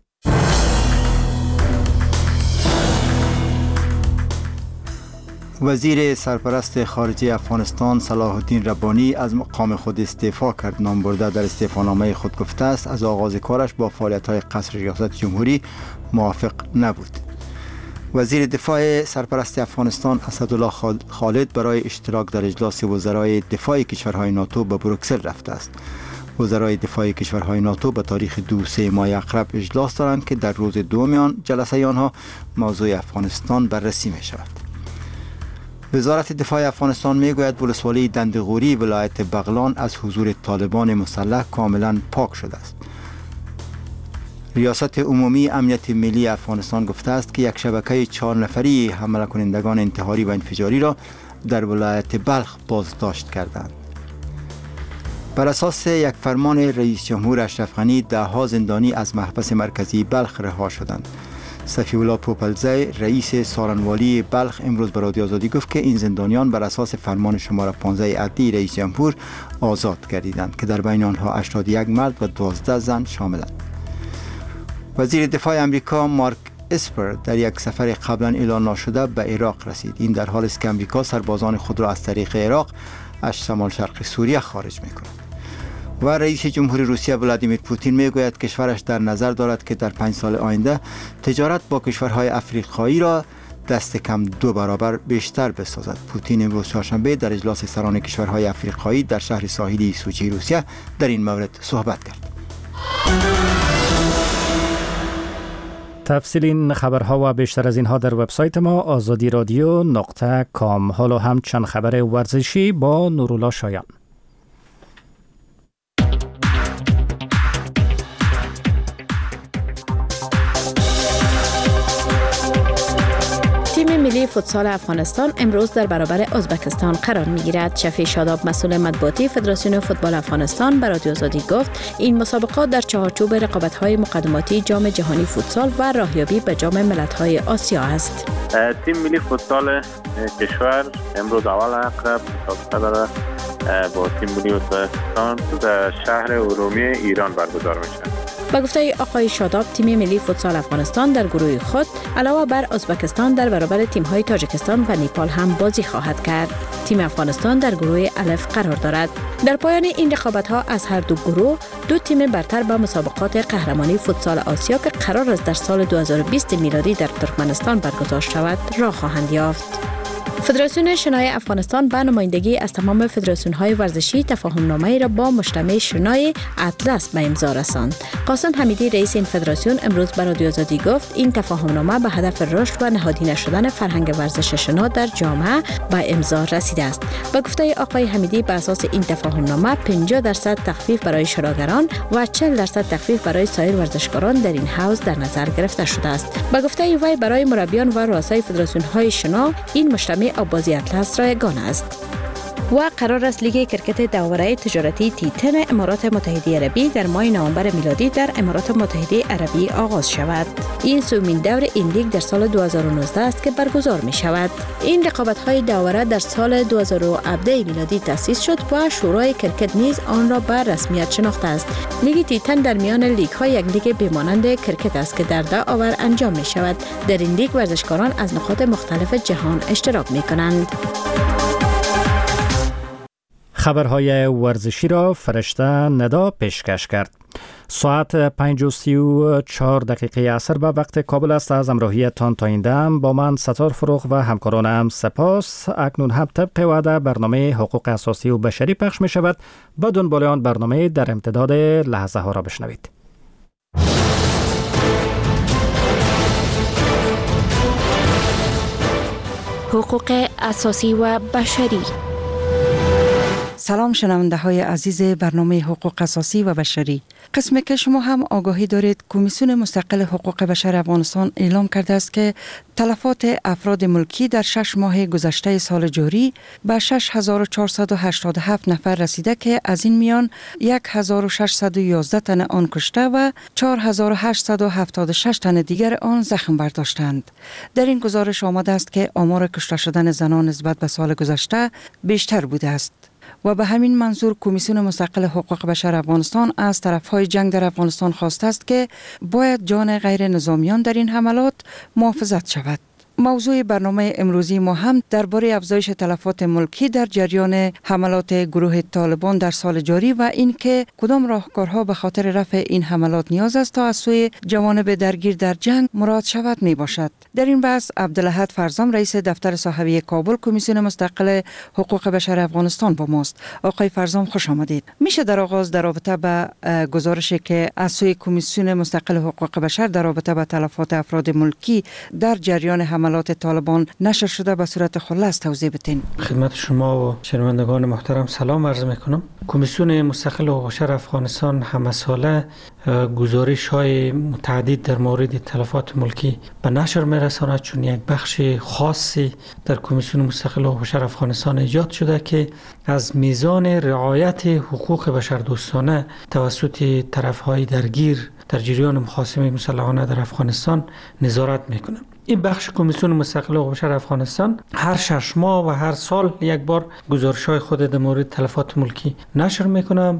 B: وزیر سرپرست خارجه افغانستان صلاح الدین ربانی از مقام خود استعفا کرد. نامبرده در استعفانامه خود گفته است از آغاز کارش با فعالیت‌های قصر ریاست جمهوری موافق نبود. وزیر دفاع سرپرست افغانستان اسدالله خالد برای اشتراک در اجلاس وزرای دفاع کشورهای ناتو به بروکسل رفته است. وزرای دفاع کشورهای ناتو به تاریخ دو سه ماه اقرب اجلاس دارند که در روز دوم آن جلسه آنها موضوع افغانستان بررسی می شود. وزارت دفاع افغانستان می گوید ولسوالی دندغوری ولایت بغلان از حضور طالبان مسلح کاملا پاک شده است. ریاست عمومی امنیت ملی افغانستان گفته است که یک شبکه چهار نفری حمله کنندگان انتحاری و انفجاری را در ولایت بلخ بازداشت کردند. بر اساس یک فرمان رئیس جمهور اشرف غنی ده ها زندانی از محبس مرکزی بلخ رها شدند. صفی الله پوپلزی رئیس سارنوالی بلخ امروز به رادیو آزادی گفت که این زندانیان بر اساس فرمان شماره پانزده عدلی رئیس جمهور آزاد گردیدند که در بین آنها هشتاد و یک مرد و دوازده زن شاملند. وزیر دفاع امریکا مارک اسپر در یک سفر قبلا اعلان نشده به عراق رسید. این در حالی است که امریکا سربازان خود را از طریق عراق از شمال شرق سوریه خارج می‌کند. و رئیس جمهور روسیه ولادیمیر پوتین میگوید کشورش در نظر دارد که در پنج سال آینده تجارت با کشورهای افریقایی را دست کم دو برابر بیشتر بسازد. پوتین امروز چهارشنبه در اجلاس سران کشورهای افریقایی در شهر ساحلی سوچی روسیه در این مورد صحبت کرد.
A: تفصیل این خبرها و بیشتر از اینها در وبسایت ما آزادی رادیو نقطه کام. حالا هم چند خبر ورزشی با نورولا شایان.
J: تیم ملی فوتسال افغانستان امروز در برابر ازبکستان قرار می‌گیرد. شفیع شاداب مسئول مطبوعاتی فدراسیون فوتبال افغانستان به رادیو آزادی گفت این مسابقات در چارچوب رقابت‌های مقدماتی جام جهانی فوتسال و راهیابی به جام ملت‌های آسیا است.
D: تیم ملی فوتسال کشور امروز اول اقرب مسابقه داره با تیم ملی ازبکستان در شهر ارومیه ایران برگزار میشه.
J: با گفته آقای شاداب تیم ملی فوتسال افغانستان در گروه خود علاوه بر ازبکستان در برابر تیم‌های تاجیکستان و نیپال هم بازی خواهد کرد. تیم افغانستان در گروه الف قرار دارد. در پایان این رقابت‌ها از هر دو گروه دو تیم برتر به مسابقات قهرمانی فوتسال آسیا که قرار است در سال دو هزار و بیست میلادی در ترکمنستان برگزار شود راه خواهند یافت. فدراسیون شنای افغانستان به نمایندگی از تمام فدراسیون‌های ورزشی تفاهم‌نامه‌ای را با مجتمع شنای اطلس به امضا رساند. قاسم حمیدی رئیس این فدراسیون امروز به رادیو آزادی گفت این تفاهم‌نامه به هدف رشد و نهادینه شدن فرهنگ ورزش شنا در جامعه به امضا رسیده است. با گفته آقای حمیدی به اساس این تفاهم‌نامه پنجاه درصد تخفیف برای شناگران و چهل درصد تخفیف برای سایر ورزشکاران در این حوزه در نظر گرفته شده است. با گفته وی برای مربیان و رؤسای فدراسیون‌های شنا این مجتمع آبازی اطلس رایگان است. و قرار است لیگ کرکت داوره تجارتی تیتن امارات متحده عربی در ماه نوامبر میلادی در امارات متحده عربی آغاز شود. این سومین دور این لیگ در سال دو هزار و نوزده است که برگزار می شود. این رقابت‌های داوره در سال دو هزار و هفده میلادی تأسیس شد و شورای کرکت نیز آن را به رسمیت شناخته است. لیگ تیتن در میان لیگ‌های یک لیگ بمانند کرکت است که در ده آور انجام می شود. در این لیگ ورزشکاران از نقاط مختلف جهان اشتراک می کنند.
A: خبرهای ورزشی را فرشته ندا پیشکش کرد. ساعت پنج و سی و چهار دقیقه عصر به وقت کابل است. از همراهی تان تا این دم با من ستار فروغ و همکارانم سپاس. اکنون هم طبق وعده برنامه حقوق اساسی و بشری پخش می شود. با دنبال آن برنامه در امتداد لحظه ها را بشنوید.
J: حقوق اساسی و بشری
G: سلام شنونده های عزیز برنامه حقوق اساسی و بشری. قسمی که شما هم آگاهی دارید کمیسیون مستقل حقوق بشر افغانستان اعلام کرده است که تلفات افراد ملکی در شش ماه گذشته سال جاری به شش هزار و چهارصد و هشتاد و هفت نفر رسیده که از این میان هزار و ششصد و یازده تن آن کشته و چهار هزار و هشتصد و هفتاد و شش تن دیگر آن زخم برداشتند. در این گزارش آمده است که آمار کشته شدن زنان نسبت به سال گذشته بیشتر بوده است. و به همین منظور کمیسیون مستقل حقوق بشر افغانستان از طرفهای جنگ در افغانستان خواسته است که باید جان غیر نظامیان در این حملات محافظت شود. موضوع برنامه امروزی ما هم درباره افزایش تلفات ملکی در جریان حملات گروه طالبان در سال جاری و اینکه کدام راهکارها به خاطر رفع این حملات نیاز است تا از سوی جوانب درگیر در جنگ مراد شود می باشد. در این بحث عبدالاحد فرزام رئیس دفتر صحوی کابل کمیسیون مستقل حقوق بشر افغانستان با ماست. آقای فرزام خوش آمدید. میشه در آغاز در رابطه با گزارشی که از سوی کمیسیون مستقل حقوق بشر در رابطه با تلفات افراد ملکی در جریان حملات طالبان نشر شده به صورت خلاص توضیح بدین.
V: خدمت شما و شنوندگان محترم سلام عرض میکنم. کمیسیون مستقل حقوق بشر افغانستان همه ساله گزارش های متعدد در مورد تلفات ملکی به نشر میرساند، چون یک بخش خاصی در کمیسیون مستقل حقوق بشر افغانستان ایجاد شده که از میزان رعایت حقوق بشر دوستانه توسط طرفهای درگیر در جریان محاصمه مسلحانه در افغانستان نظارت میکنه. این بخش کمیسیون مستقل حقوق بشر افغانستان هر شش ماه و هر سال یک بار گزارش‌های خود در مورد تلفات ملکی نشر میکنه.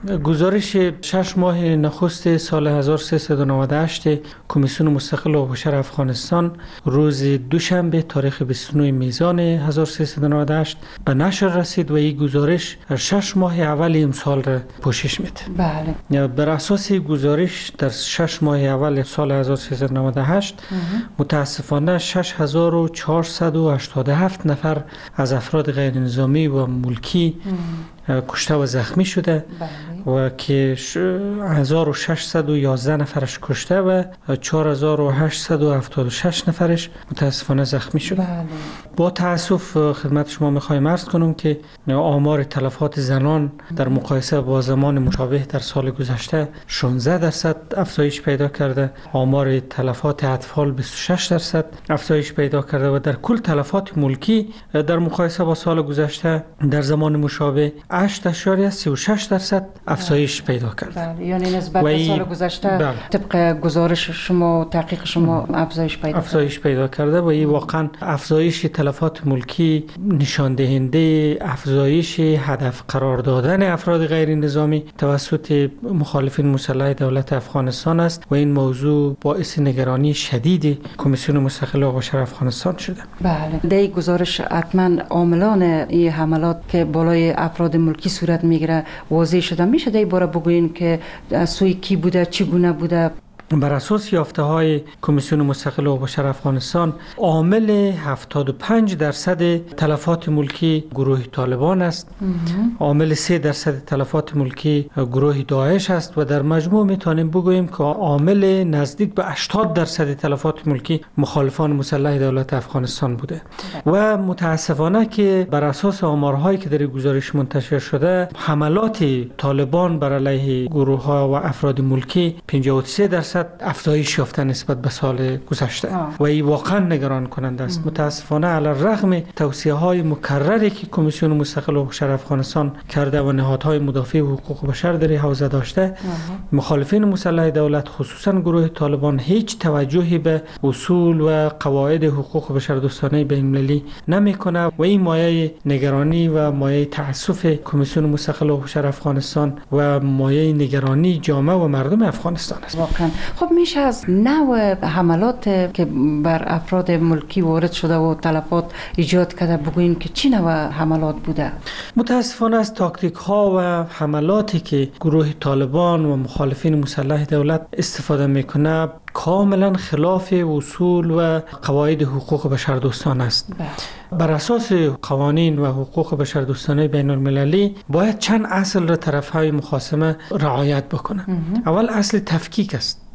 V: گزارش شش ماه نخست سال هزار و سیصد و نود و هشت کمیسیون مستقل حقوق بشر افغانستان روز دوشنبه تاریخ بیست و نه میزان هزار و سیصد و نود و هشت به نشر رسید و این گزارش شش ماه اول امسال را پوشش میده.
G: بله.
V: بر اساس گزارش در شش ماه اول سال هزار و سیصد و نود و هشت متاسفانه شش هزار و چهارصد و هشتاد و هفت نفر از افراد غیر نظامی و ملکی کشته و زخمی شده. بله. و که هزار و ششصد و یازده نفرش کشته و چهار هزار و هشتصد و هفتاد و شش نفرش متاسفانه زخمی شده. بله. با تاسف خدمت شما میخوایم عرض کنم که آمار تلفات زنان در مقایسه با زمان مشابه در سال گذشته شانزده درصد افزایش پیدا کرده، آمار تلفات اطفال بیست و شش درصد افزایش پیدا کرده و در کل تلفات ملکی در مقایسه با سال گذشته در زمان مشابه هشت اشاریه سی و شش درصد افزایش پیدا کرده.
G: بله. یعنی نسبت به سال گذشته بله. طبق گزارش شما و تحقیق شما افزایش پیدا
V: افزایش پیدا کرده و این واقعا افزایش تلفات ملکی نشان دهنده افزایش هدف قرار دادن افراد غیر نظامی توسط مخالفین مسلح دولت افغانستان است و این موضوع باعث نگرانی شدید کمیسیون مستقل حقوق بشر افغانستان شده.
G: بله. در این گزارش حتما عاملان این حملات که بالای افراد ملکی صورت میگیره واضح شده. میشه در این باره بگوین که از سوی کی بوده، چگونه بوده؟
V: بر اساس یافته های کمیسیون مستقل حقوق بشر افغانستان عامل هفتاد و پنج درصد تلفات ملکی گروه طالبان است. عامل سه درصد تلفات ملکی گروه داعش است و در مجموع میتونیم بگوییم که عامل نزدیک به هشتاد درصد تلفات ملکی مخالفان مسلح دولت افغانستان بوده. و متاسفانه که بر اساس آمارهایی که در گزارش منتشر شده حملات طالبان بر علیه گروه ها و افراد ملکی پنجاه و سه درصد افزایش یافته نسبت به سال گذشته و این واقعا نگران کننده است. ام. متاسفانه علی الرغم توصیه های مکرری که کمیسیون مستقل حقوق بشر افغانستان کرده و نهادهای مدافع حقوق بشر در حوزه داشته، ام. مخالفین مسلح دولت خصوصا گروه طالبان هیچ توجهی به اصول و قواعد حقوق بشر دوستانه بین المللی نمیکنه و این مایه نگرانی و مایه تاسف کمیسیون مستقل حقوق بشر افغانستان و مایه نگرانی جامعه و مردم افغانستان است.
G: واقعا خب میشه از نوع حملات که بر افراد ملکی وارد شده و تلفات ایجاد کرده بگوین که چی نوع حملات بوده؟
V: متاسفانه از تاکتیک ها و حملاتی که گروه طالبان و مخالفین مسلح دولت استفاده میکنه کاملا خلاف اصول و قواعد حقوق بشردوستانه است. بر اساس قوانین و حقوق بشردوستانه بین المللی باید چند اصل را طرفهای مخاصمه رعایت بکنه. اول اصل تفکیک است.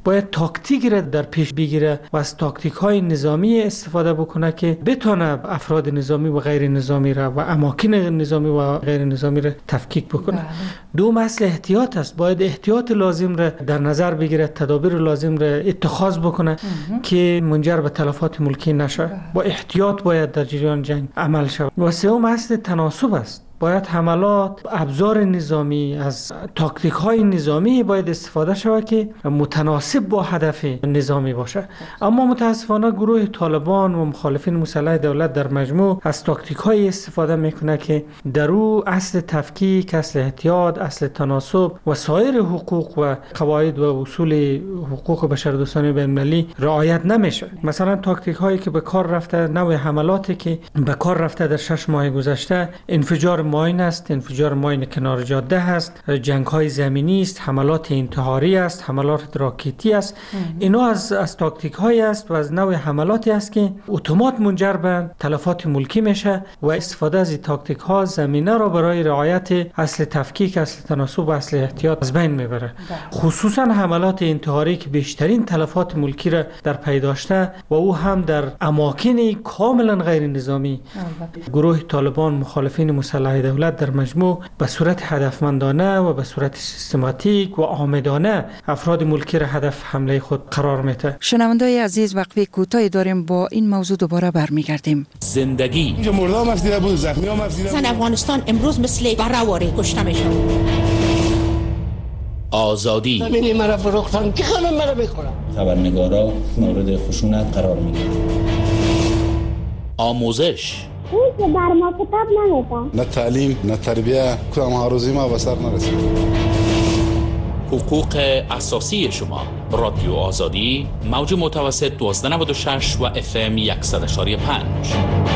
V: باید تاکتیک را در پیش بگیره و از تاکتیک های نظامی استفاده بکنه که بتونه افراد نظامی و غیر نظامی را و اماکن نظامی و غیر نظامی را تفکیک بکنه. بله. دو مسئله احتیاط است. باید احتیاط لازم را در نظر بگیره، تدابیر لازم را اتخاذ بکنه که منجر به تلفات ملکی نشه. با احتیاط باید در جریان جنگ عمل شود. و سوم مسئله تناسب است. باید حملات ابزار نظامی از تاکتیک های نظامی باید استفاده شود که متناسب با هدف نظامی باشه. اما متاسفانه گروه طالبان و مخالفین مسلح دولت در مجموع از تاکتیک های استفاده میکنه که در او اصل تفکیک، اصل احتیاط، اصل تناسب و سایر حقوق و قواعد و اصول حقوق بشردوستانه بین‌المللی رعایت نمیشه. مثلا تاکتیک هایی که به کار رفته، نوع حملاتی که به کار رفته در شش ماه گذشته، انفجار ماین است، انفجار ماین کنار جاده است، جنگ های زمینی است، حملات انتحاری است، حملات راکتی است. اینا از از تاکتیک های است و از نوع حملاتی است که اتومات منجر به تلفات ملکی میشه و استفاده از این تاکتیک ها زمینه را برای رعایت اصل تفکیک، اصل تناسب و اصل احتیاط از بین میبره. خصوصا حملات انتحاری که بیشترین تلفات ملکی را در پی داشته و او هم در اماکن کاملا غیر نظامی. گروه طالبان مخالفین مسلح دولت در مجموع به صورت هدفمندانه و به صورت سیستماتیک و عامدانه افراد ملکی را هدف حمله خود قرار میده.
G: شنوندای عزیز، وقفه کوتاهی داریم، با این موضوع دوباره برمیگردیم.
E: زندگی اینجا مردم افسیده بود، زخمی هم افسیده بود. افغانستان امروز مثل برآوری کشته میشه. آزادی زمینی مرا فروختن که خانم مرا بخورم. خبرنگارا مورد خشونت قرار میگیرن. آموزش
H: که در ما کتاب نمیدن،
E: نه تعلیم نه تربیه، کدام هاروزی ما به سر نرسید. حقوق اساسی شما. رادیو آزادی، موج متوسط دوازده نود و شش و اف ام صد و یک و پنج.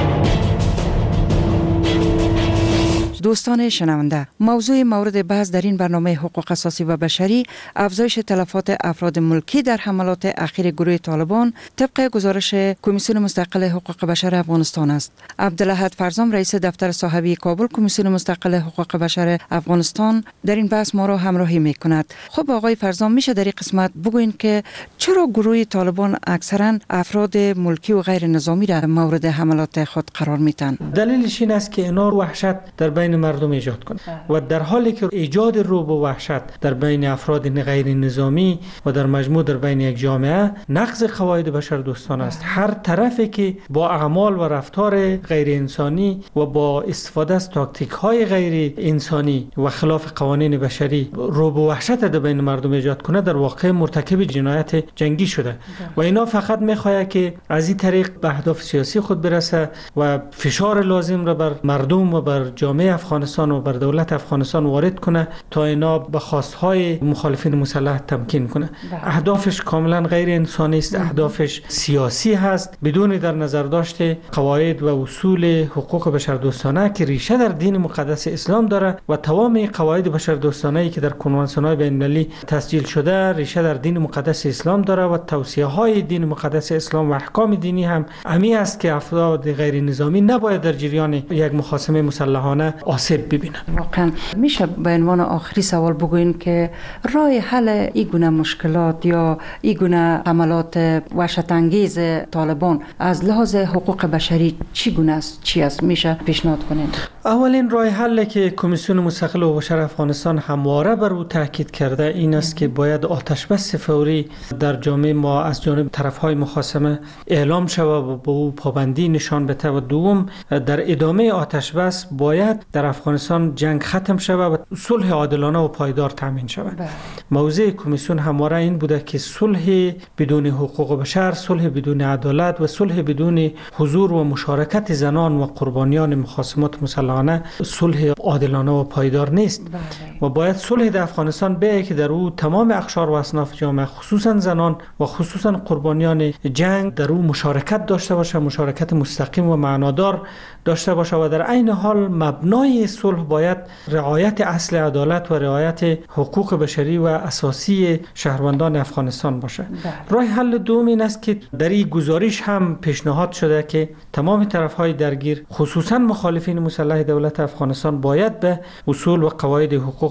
G: دوستان شنونده، موضوع مورد بحث در این برنامه حقوق اساسی و بشری افزایش تلفات افراد ملکی در حملات اخیر گروه طالبان طبق گزارش کمیسیون مستقل حقوق بشر افغانستان است. عبدالاحد فرزام، رئیس دفتر صاحبی کابل کمیسیون مستقل حقوق بشر افغانستان، در این بحث ما را همراهی می‌کند. خب آقای فرزام، میشه در این قسمت بگوین که چرا گروه طالبان اکثرا افراد ملکی و غیر نظامی را مورد حملات خود قرار میدن؟
V: دلیلش این است که اینا وحشت در بین مردم ایجاد کنه و در حالی که ایجاد رعب و وحشت در بین افراد غیر نظامی و در مجموع در بین یک جامعه نقض قواعد بشر دوستانه است. هر طرفی که با اعمال و رفتار غیر انسانی و با استفاده از تاکتیک های غیر انسانی و خلاف قوانین بشری رعب و وحشت در بین مردم ایجاد کنه، در واقع مرتکب جنایت جنگی شده و اینا فقط میخواد که از این طریق به اهداف سیاسی خود برسه و فشار لازم را بر مردم و بر جامعه افغانستان و بر دولت افغانستان وارد کنه تا اینا به خواستهای مخالفین مسلح تمکین کنه. اهدافش کاملا غیر انسانی است، اهدافش سیاسی هست، بدون در نظر داشته قواعد و اصول حقوق بشردوستانه که ریشه در دین مقدس اسلام داره و تمام قواعد بشردوستانه‌ای که در کنوانسیون‌های بین‌المللی تسجیل شده ریشه در دین مقدس اسلام داره و توصیه‌های دین مقدس اسلام و احکام دینی هم امی است که افراد غیر نظامی نباید در جریان یک مخاصمه مسلحانه آسیب ببینن.
G: واقعا میشه به عنوان آخری سوال بگوین که راه حل این گونه مشکلات یا این گونه حملات وحشت انگیز طالبان از لحاظ حقوق بشری چی گونه است، چی است، میشه پیشنهاد کنین؟
V: اولین راه حل که کمیسیون مستقل حقوق بشر افغانستان همواره بر او تاکید کرده این است که باید آتش بس فوری در جامعه ما از جانب طرف‌های مخاصمه اعلام شود و به او پابندی نشان بده و دوم در ادامه آتش بس باید در افغانستان جنگ ختم شود و صلح عادلانه و پایدار تامین شود. موضوع کمیسیون همواره این بوده که صلح بدون حقوق بشر، صلح بدون عدالت و صلح بدون حضور و مشارکت زنان و قربانیان مخاصمات مسلحانه صلح عادلانه و پایدار نیست و باید صلح در افغانستان به که در او تمام اقشار و اصناف جامعه خصوصا زنان و خصوصا قربانیان جنگ در او مشارکت داشته باشه، مشارکت مستقیم و معنادار داشته باشه و در عین حال مبنای صلح باید رعایت اصل عدالت و رعایت حقوق بشری و اساسی شهروندان افغانستان باشه. راه حل دوم این است که در این گزارش هم پیشنهاد شده که تمام طرف‌های درگیر خصوصا مخالفین مسلح دولت افغانستان باید به اصول و قواعد حقوق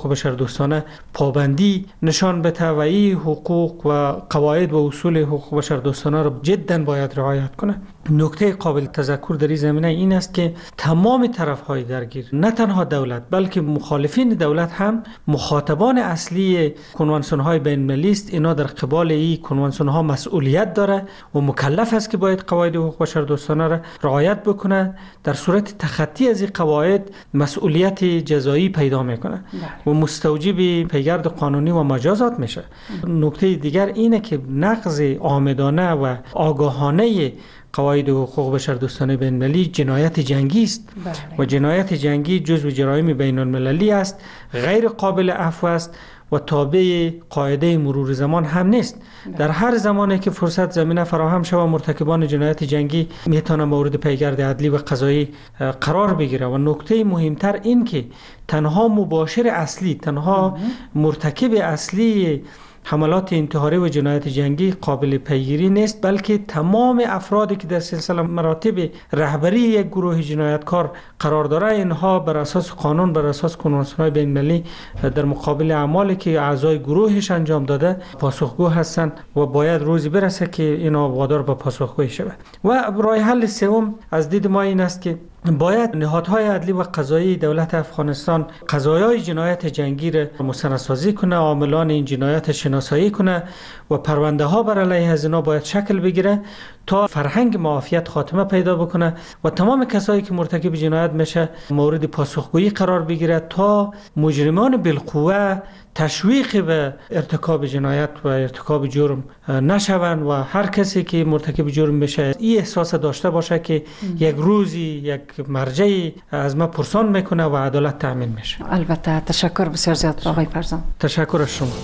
V: حقوق بشر دوستانه پابندی نشان بده و این حقوق و قواعد و اصول حقوق بشر دوستانه را جدا باید رعایت کنه. نکته قابل تذکر در این زمینه این است که تمام طرف‌های درگیر، نه تنها دولت بلکه مخالفین دولت هم مخاطبان اصلی کنوانسیون‌های بین‌المللی است. اینا در قبال این کنوانسیون‌ها مسئولیت داره و مکلف است که باید قواعد حقوق بشر دوستانه را رعایت بکنه. در صورت تخطی از این قواعد مسئولیت جزایی پیدا میکنه و مستوجب پیگرد قانونی و مجازات میشه. نکته دیگر اینه که نقض عامدانه و آگاهانه قواعد حقوق بشر دوستانه بین المللی جنایت جنگی است و جنایت جنگی جزو جرایم بین المللی است، غیر قابل عفو است و تابع قاعده مرور زمان هم نیست. در هر زمانی که فرصت زمینه فراهم شود مرتکبان جنایت جنگی میتونه مورد پیگرد عدلی و قضایی قرار بگیره. و نکته مهمتر این که تنها مباشر اصلی، تنها مرتکب اصلی حملات انتحاری و جنایت جنگی قابل پیگیری نیست، بلکه تمام افرادی که در سلسله مراتب رهبری یک گروه جنایتکار قرار داره، اینها بر اساس قانون، بر اساس کنوانسیون‌های بین‌المللی در مقابل اعمالی که اعضای گروهش انجام داده پاسخگو هستند و باید روزی برسه که اینا وادار به پاسخگویی شود. و راه حل سوم از دید ما این است که باید نهادهای عدلی و قضایی دولت افغانستان قضایای جنایت جنگی را مستندسازی کنه، عاملان این جنایت شناسایی کنه و پرونده ها بر علیه از اینا باید شکل بگیره تا فرهنگ معافیت خاتمه پیدا بکنه و تمام کسایی که مرتکب جنایت میشه مورد پاسخگویی قرار بگیره تا مجرمان بالقوه تشویق به ارتکاب جنایت و ارتکاب جرم نشوند و هر کسی که مرتکب جرم بشه این احساس داشته باشه که یک روزی یک مرجعی از ما پرسان میکنه و عدالت تامین میشه.
G: البته تشکر بسیار زیاد آقای فرزان.
V: تشکر از شما.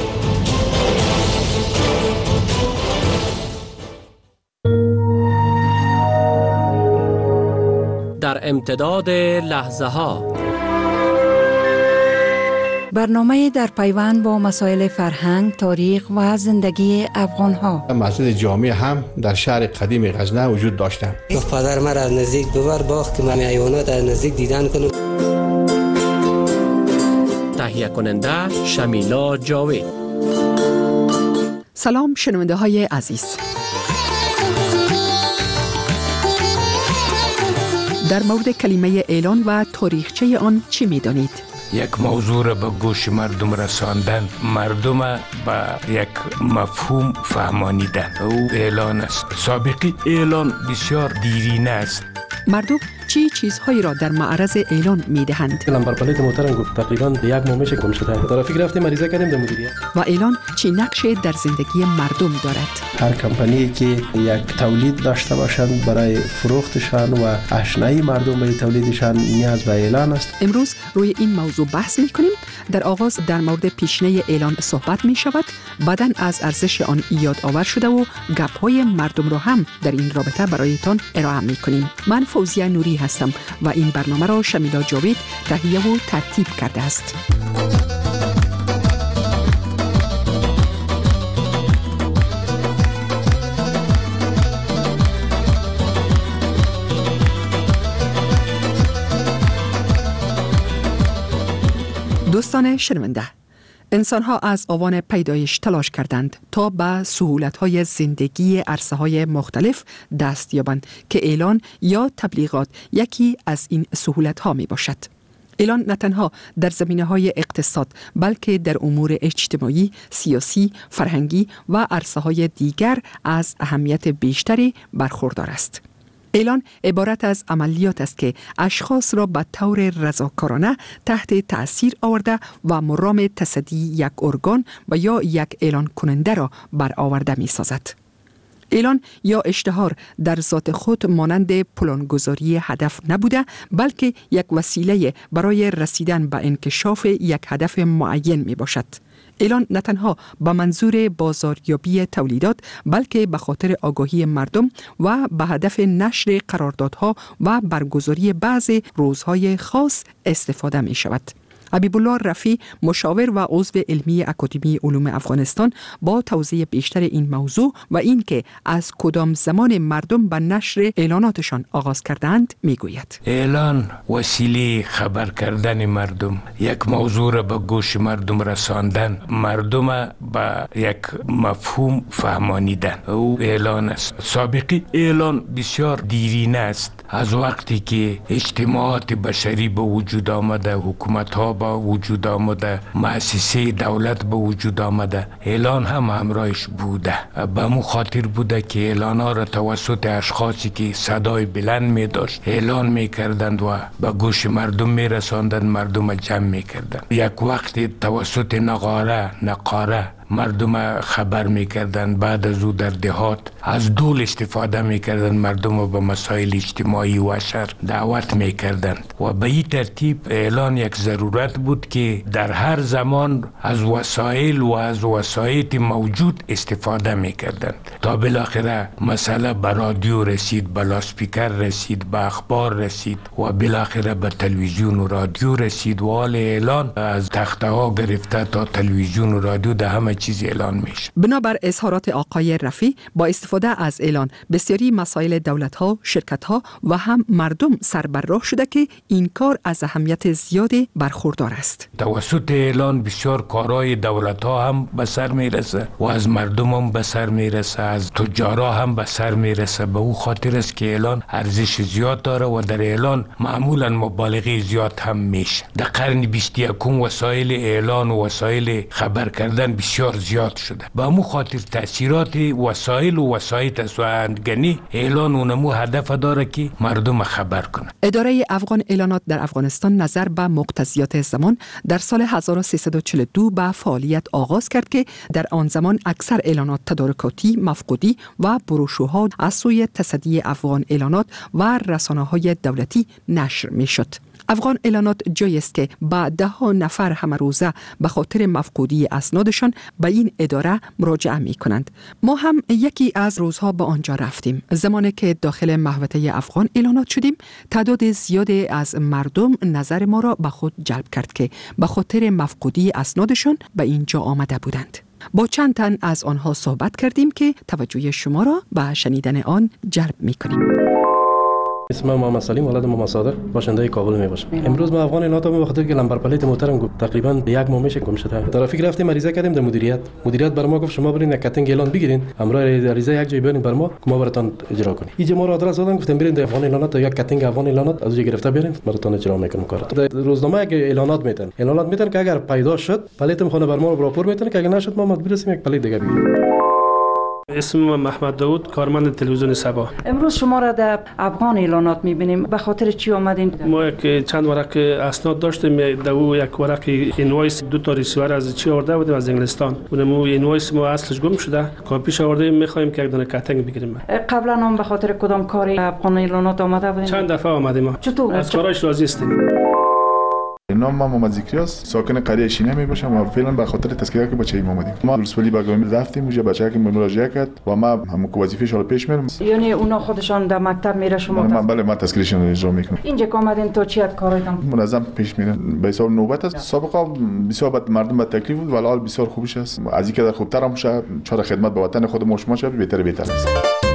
I: در امتداد لحظه ها
G: برنامه در پیوند با مسائل فرهنگ، تاریخ و زندگی افغان ها.
K: مسجد جامع هم در شهر قدیم غزنه وجود داشته.
W: گفت پدر من از نزدیک ببر باغ که من حیوانات از نزدیک دیدن کنم.
I: تهیه کننده شمیلا جاوید.
X: سلام شنونده های عزیز. در مورد کلمه اعلان و تاریخچه آن چی می دانید؟
Y: یک موضوع را به گوش مردم رساندن، مردم به یک مفهوم فهمانیدن، او اعلان است. سابقی اعلان بسیار دیرینه است.
X: مردم چی چیزهایی را در معرض اعلان می دهند؟
Z: لمبر پلیت موترم گفت تقریبا یک ماه میشه گم شده. ترافیک رفتیم مریضه کردیم در مدیریت.
X: و اعلان چی نقشی در زندگی مردم دارد؟
Z: هر کمپانی که یک تولید داشته باشند برای فروختشان و آشنایی مردم به تولیدشان نیاز به اعلان است.
X: امروز روی این موضوع بحث می کنیم. در آغاز در مورد پیشینه اعلان صحبت می شود، بعداً از ارزش آن یاد آور شده و گپ‌های مردم را هم در این رابطه برایتان ارائه می کنیم. من فوزیه نوری هستم و این برنامه را شمیلا جاوید تهیه و ترتیب کرده است. دوستان شنونده، انسان‌ها از آوان پیدایش تلاش کردند تا به سهولت‌های زندگی عرصه‌های مختلف دست یابند که اعلان یا تبلیغات یکی از این سهولت‌ها میباشد. اعلان نه تنها در زمینه‌های اقتصاد بلکه در امور اجتماعی، سیاسی، فرهنگی و عرصه‌های دیگر از اهمیت بیشتری برخوردار است. اعلان عبارت از عملیات است که اشخاص را به طور رضاکارانه تحت تأثیر آورده و مرام تصدی یک ارگان و یا یک اعلان کننده را برآورده می سازد. اعلان یا اشتهار در ذات خود مانند پلانگذاری هدف نبوده، بلکه یک وسیله برای رسیدن به انکشاف یک هدف معین می باشد. اعلان نه تنها به منظور بازاریابی تولیدات بلکه به خاطر آگاهی مردم و به هدف نشر قراردادها و برگزاری بعض روزهای خاص استفاده می شود. حبیب الله رفیع مشاور و عضو علمی اکادمی علوم افغانستان با توضیح بیشتر این موضوع و اینکه از کدام زمان مردم به نشر اعلاناتشان آغاز کردند میگوید.
Y: اعلان وسیله خبر کردن مردم، یک موضوع را به گوش مردم رساندن، مردم به یک مفهوم فهمانیدن، او اعلان است. سابقی اعلان بسیار دیرینه است، از وقتی که اجتماعات بشری به وجود آمده، حکومت ها به وجود آمده، مؤسسه دولت به وجود آمده، اعلان هم همراهش بوده. به مو خاطر بوده که اعلان ها را توسط اشخاصی که صدای بلند می داشت اعلان می کردند و به گوش مردم می رساندند، مردم جمع می کردند. یک وقت توسط نقاره نقاره مردم خبر میکردن، بعد از او در دهات از دول استفاده میکردن، مردم رو به مسائل اجتماعی و شهر دعوت میکردند و به این ترتیب اعلان یک ضرورت بود که در هر زمان از وسایل و از وسایط موجود استفاده میکردند تا بالاخره مسئله به رادیو رسید، به لاسپیکر رسید، به اخبار رسید و بالاخره به تلویزیون و رادیو رسید و حال اعلان از تخته ها گرفته تا تلویزیون و رادیو ده همه چیز اعلان میشه.
X: بنابر اظهارات آقای رفیع با استفاده از اعلان بسیاری مسائل دولت ها، شرکت ها و هم مردم سر بر راه شده که این کار از اهمیت زیادی برخوردار است.
Y: توسط اعلان بسیار کارهای دولت ها هم به سر میرسه و از مردم هم به سر میرسه، از تجارا هم به سر میرسه. به او خاطر است که اعلان ارزش زیاد داره و در اعلان معمولا مبالغه زیاد هم میشه. در قرن بیست و یکم وسایل اعلان و وسایل خبر کردن بسیار زیاد شده. به مو خاطر تاثیرات وسایل و وسایط است و اندگنی اعلان اونمو هدف داره که مردم خبر کنه.
X: اداره افغان اعلانات در افغانستان نظر به مقتضیات زمان در سال هزار و سیصد و چهل و دو به فعالیت آغاز کرد که در آن زمان اکثر اعلانات تدارکاتی، مفقودی و بروشورها از سوی تصدی افغان اعلانات و رسانه‌های دولتی نشر می‌شد. افغان اعلانات جایی است که با ده ها نفر همه روزه به خاطر مفقودی اسنادشان به این اداره مراجعه می کنند. ما هم یکی از روزها به آنجا رفتیم. زمانی که داخل محوطه افغان اعلانات شدیم، تعداد زیادی از مردم نظر ما را به خود جلب کرد که به خاطر مفقودی اسنادشان به اینجا آمده بودند. با چند تن از آنها صحبت کردیم که توجه شما را به شنیدن آن جلب می کنیم.
C: اسمم محمد سلیم، ولد محمد صادق، باشنده کابل می باشم. امروز ما افغان اعلانات به خاطر که لمبر پلیت محترم گفت تقریبا یک ماه میشه گم شده. ترافیک رفتیم عریضه کردیم در مدیریت. مدیریت بر ما گفت شما برین یک کاتنگ اعلان بگیرین، همراه عریضه یک جای برین بر ما که ما براتون اجرا کنیم. اینجا ما را آدرس دادن، گفتم برین در افغان اعلانات یک کاتنگ افغان اعلانات از اونجا گرفته بیارین براتون اجرا میکنم کارا. در روزنامه که اعلانات میتن اعلانات میتن که اگر پیدا شد پلیت خونه بر ما راپور میتن که اگر نشد ما مجبور هستیم یک پلیت دیگه بگیریم.
L: اسم محمد داوود، کارمند تلویزیون سبا.
G: امروز شما را در افغان اعلانات می‌بینیم. به خاطر چی آمدین؟
L: ما یک چند ورق اسناد داشتیم. دو یک ورق اینوایس دو تا ریسیور از چی آورده بودیم از انگلستان. اونم اینوایس ما اصلش گم شده. کاپیش آورده می‌خوایم که یک دونه کاتنگ بگیریم.
G: قبلا هم به خاطر کدام کاری افغان اعلانات آمده بودین؟
L: چند دفعه آمدیم.
G: چطور؟
L: از کارش راضی هستیم.
M: نام ما محمد ذکریاست، ساکن قریه شینه می باشم و فعلا به خاطر تذکیه که بچه‌ای اومدیم. ما رسولی باگامی رفتیم اونجا بچه‌ها که مراجعه کرد و ما هم وظیفه‌ش رو پیش میرم.
G: یعنی اونا خودشان در مکتب میره شما؟
M: من بله من تذکیرشون رو اجرا میکنم.
G: اینجا که اومدین تو چی کارایتان؟
M: منظم پیش میره. به حساب نوبت است. سابقا بسیار بد مردم به تکلیف بود ولی حال بسیار خوبش است. از اینکه در خوبتر هم شد چهار خدمت به وطن خود ما شما شد بهتر بهتر است.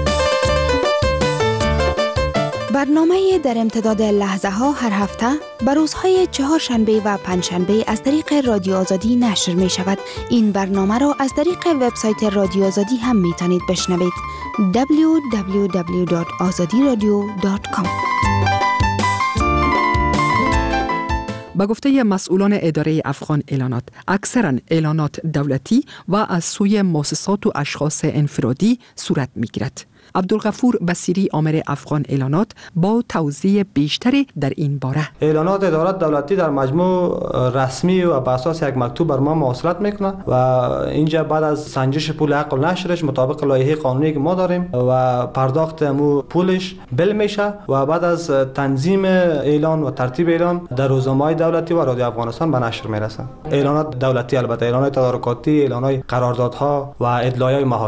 N: برنامه در امتداد لحظه ها هر هفته بر روزهای چهارشنبه و پنجشنبه از طریق رادیو آزادی نشر می شود. این برنامه را از طریق وبسایت رادیو آزادی هم می توانید بشنوید. دبلیو دبلیو دبلیو دات آزادی رادیو دات کام.
X: با گفته مسئولان اداره افغان اعلانات، اکثرا اعلانات دولتی و از سوی مؤسسات و اشخاص انفرادی صورت می گیرد. عبدالغفور بصیری آمر افغان اعلانات با توضیح بیشتری در این باره.
O: اعلانات ادارات دولتی در مجموع رسمی و بر اساس یک مکتوب بر ما مواصلت میکنه و اینجا بعد از سنجش پول حق نشرش مطابق لایحه قانونی که ما داریم و پرداخت مو پولش بل میشه و بعد از تنظیم اعلان و ترتیب اعلان در روزنامه‌های دولتی و رادیو افغانستان به نشر میرسه. اعلانات دولتی البته اعلانات تدارکاتی، اعلانات قراردادها و ادعای محاکم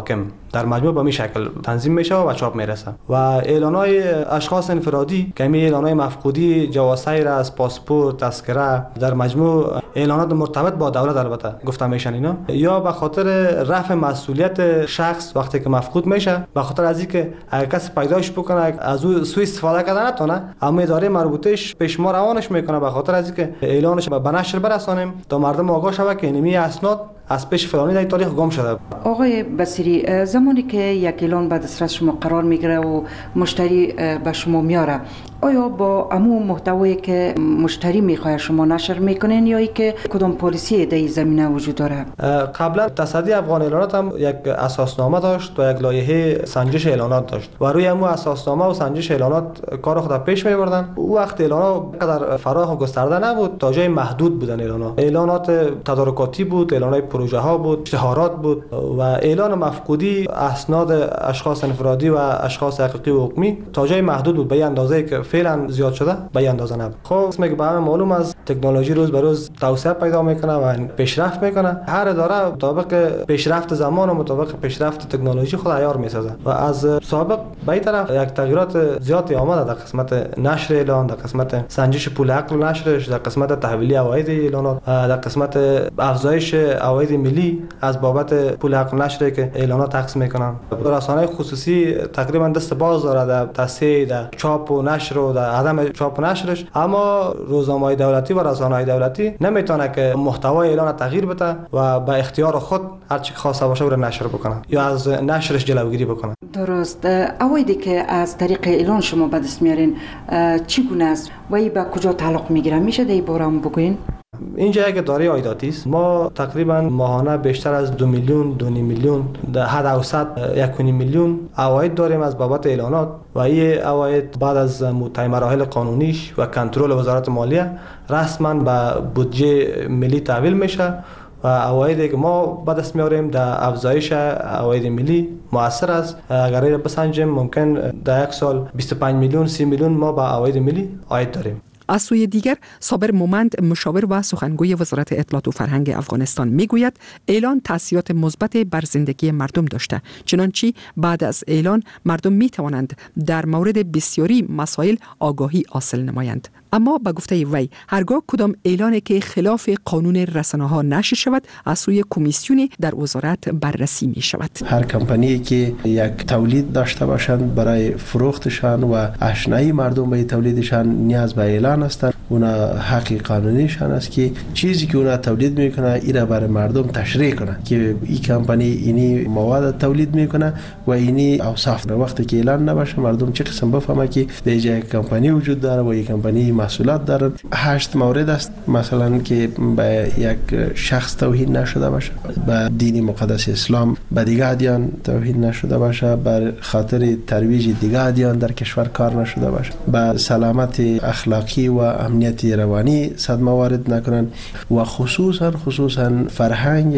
O: در مجموع به این شکل تنظیم میشه و چاپ میرسه. و اعلانهای اشخاص انفرادی که می اعلانهای مفقودی، جواز سیر از پاسپورت، تذکره، در مجموع اعلانات مرتبط با دولت البته گفته میشن اینا، یا به خاطر رفع مسئولیت شخص وقتی که مفقود میشه، به خاطر از اینکه اگر کسی پیداش بکنه از او سوء استفاده کردن نتونه، اما اداره مربوطهش پیش ما روانش میکنه به خاطر از اینکه اعلانش به نشر برسانیم تا مردم آگاه شود که اینمی اسناد از پیش فلانی در تاریخ گم شده.
G: آقای بصیری، زمانی که یک اعلان به دسترس شما قرار میگیره و مشتری به شما میاره، آیا با عموم محتوایی که مشتری میخواد شما نشر میکنین یا ای که کدام پالیسی در زمینه وجود داره؟
O: قبلا تصدی افغان اعلانات هم یک اساسنامه داشت و یک لایحه سنجش اعلانات داشت و روی همون اساسنامه و سنجش اعلانات کار خود پیش میبردن. او وقت اعلانات قدر فراخ و گسترده نبود، تا جای محدود بودن اعلانات. اعلانات تدارکاتی بود، اعلانات پروژه ها بود، اشتهارات بود و اعلان مفقودی اسناد اشخاص انفرادی و اشخاص حقیقی و حکمی تا جای محدود بود، به اندازه‌ای که فعلا زیاد شده به اندازه نبود. خب اسم که به همه معلوم است تکنولوژی روز به روز توسعه پیدا میکنه و پیشرفت میکنه. هر اداره مطابق پیشرفت زمان و مطابق پیشرفت تکنولوژی خود عیار میسازه و از سابق به این طرف یک تغییرات زیادی آمده در قسمت نشر اعلان، در قسمت سنجش پول عقل و نشرش، در قسمت تحویلی عواید اعلانات، در قسمت افزایش عواید ملی از بابت پول عقل و نشری که اعلانات تقسیم میکنن. رسانه‌های خصوصی تقریبا دست باز داره در تصحیح، در چاپ و نشر و در عدم چاپ و نشرش، اما روزنامه‌های دولتی و رسانه‌های دولتی نمیتونه که محتوای اعلان تغییر بده و به اختیار خود هر چی خواسته باشه رو نشر بکنه یا از نشرش جلوگیری بکنه.
G: درست. عوایدی که از طریق اعلان شما به دست میارین چگونه است و ای به کجا تعلق میگیره؟ میشه در این باره هم بگوین؟
O: اینجا یک اداره عایداتی است. ما تقریبا ماهانه بیشتر از دو میلیون، دو نیم میلیون، در حد اوسط یک و نیم میلیون عواید داریم از بابت اعلانات و این عواید بعد از طی مراحل قانونیش و کنترل وزارت مالیه رسما به بودجه ملی تحویل میشه و عوایدی که ما به دست میاریم در افزایش عواید ملی مؤثر است. اگر این بسنجیم ممکن در یک سال بیست و پنج میلیون، سی میلیون ما به عواید ملی عاید داریم.
X: از سوی دیگر صابر مومند، مشاور و سخنگوی وزارت اطلاعات و فرهنگ افغانستان میگوید اعلان تاثیرات مثبت بر زندگی مردم داشته، چنانچه بعد از اعلان مردم می توانند در مورد بسیاری مسائل آگاهی حاصل نمایند. اما به گفته وی هرگاه کدام اعلانی که خلاف قانون رسانه‌ها نشر شود از سوی کمیسیونی در وزارت بررسی می شود.
Z: هر کمپانی که یک تولید داشته باشند برای فروختشان و آشنایی مردم به تولیدشان نیاز به اعلان هستند. اونا حق قانونیشان است که چیزی که اونا تولید میکنه اینا برای مردم تشریح کنه که این کمپانی اینی مواد تولید میکنه و اینی اوصاف. وقتی که اعلان نباشه مردم چه قسم بفهمه که در یک کمپانی وجود داره و این کمپانی مسئولیت داره. هشت مورد است مثلا که به یک شخص توهین نشده باشه، به دین مقدس اسلام، به دیگه ادیان توهین نشده باشه، بر خاطر ترویج دیگه ادیان در کشور کار نشده باشه، به سلامت اخلاقی و امنیت روانی صدمه وارد نکنن و خصوصا خصوصا فرهنگ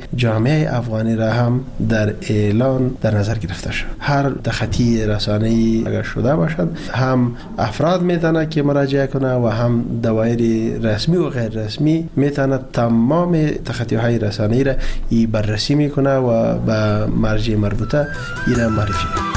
Z: جامعه افغانی را هم در اعلان در نظر گرفته شد. هر تخطی رسانه‌ای اگر شده باشد هم افراد میتونه که مراجعه کنه و هم دوایر رسمی و غیر رسمی میتونه تمام تخطی‌های رسانه‌ای را ای بررسی میکنه و به مرجع مربوطه ای را معرفی میکنه.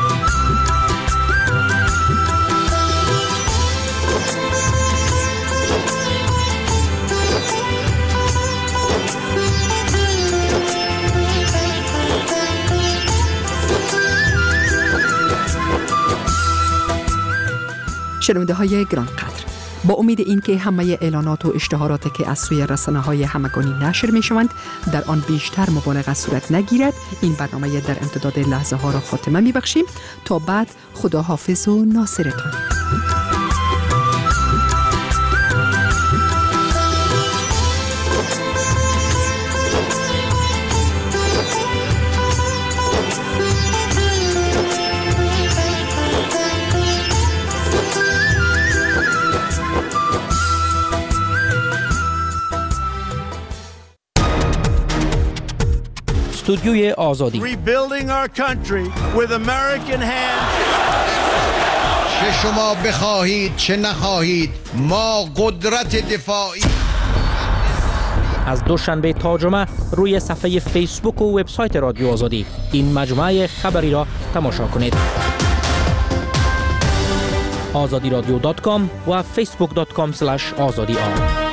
X: شنونده های گران قدر، با امید اینکه همه اعلانات و اشتهاراتی که از سوی رسانه های همگانی نشر می شوند در آن بیشتر مبالغه صورت نگیرد، این برنامه در امتداد لحظه ها را خاتمه می بخشیم. تا بعد خدا حافظ و ناصرتان.
I: استودیوی آزادی.
F: Rebuilding our country with American hands.
P: چه شما بخواهید چه نخواهید ما قدرت دفاعی
B: از دوشنبه تا جمعه روی صفحه فیسبوک و وبسایت رادیو آزادی این مجموعه خبری را تماشا کنید. آزادی رادیو دات کام و فیسبوک دات کام اسلش آزادی آر.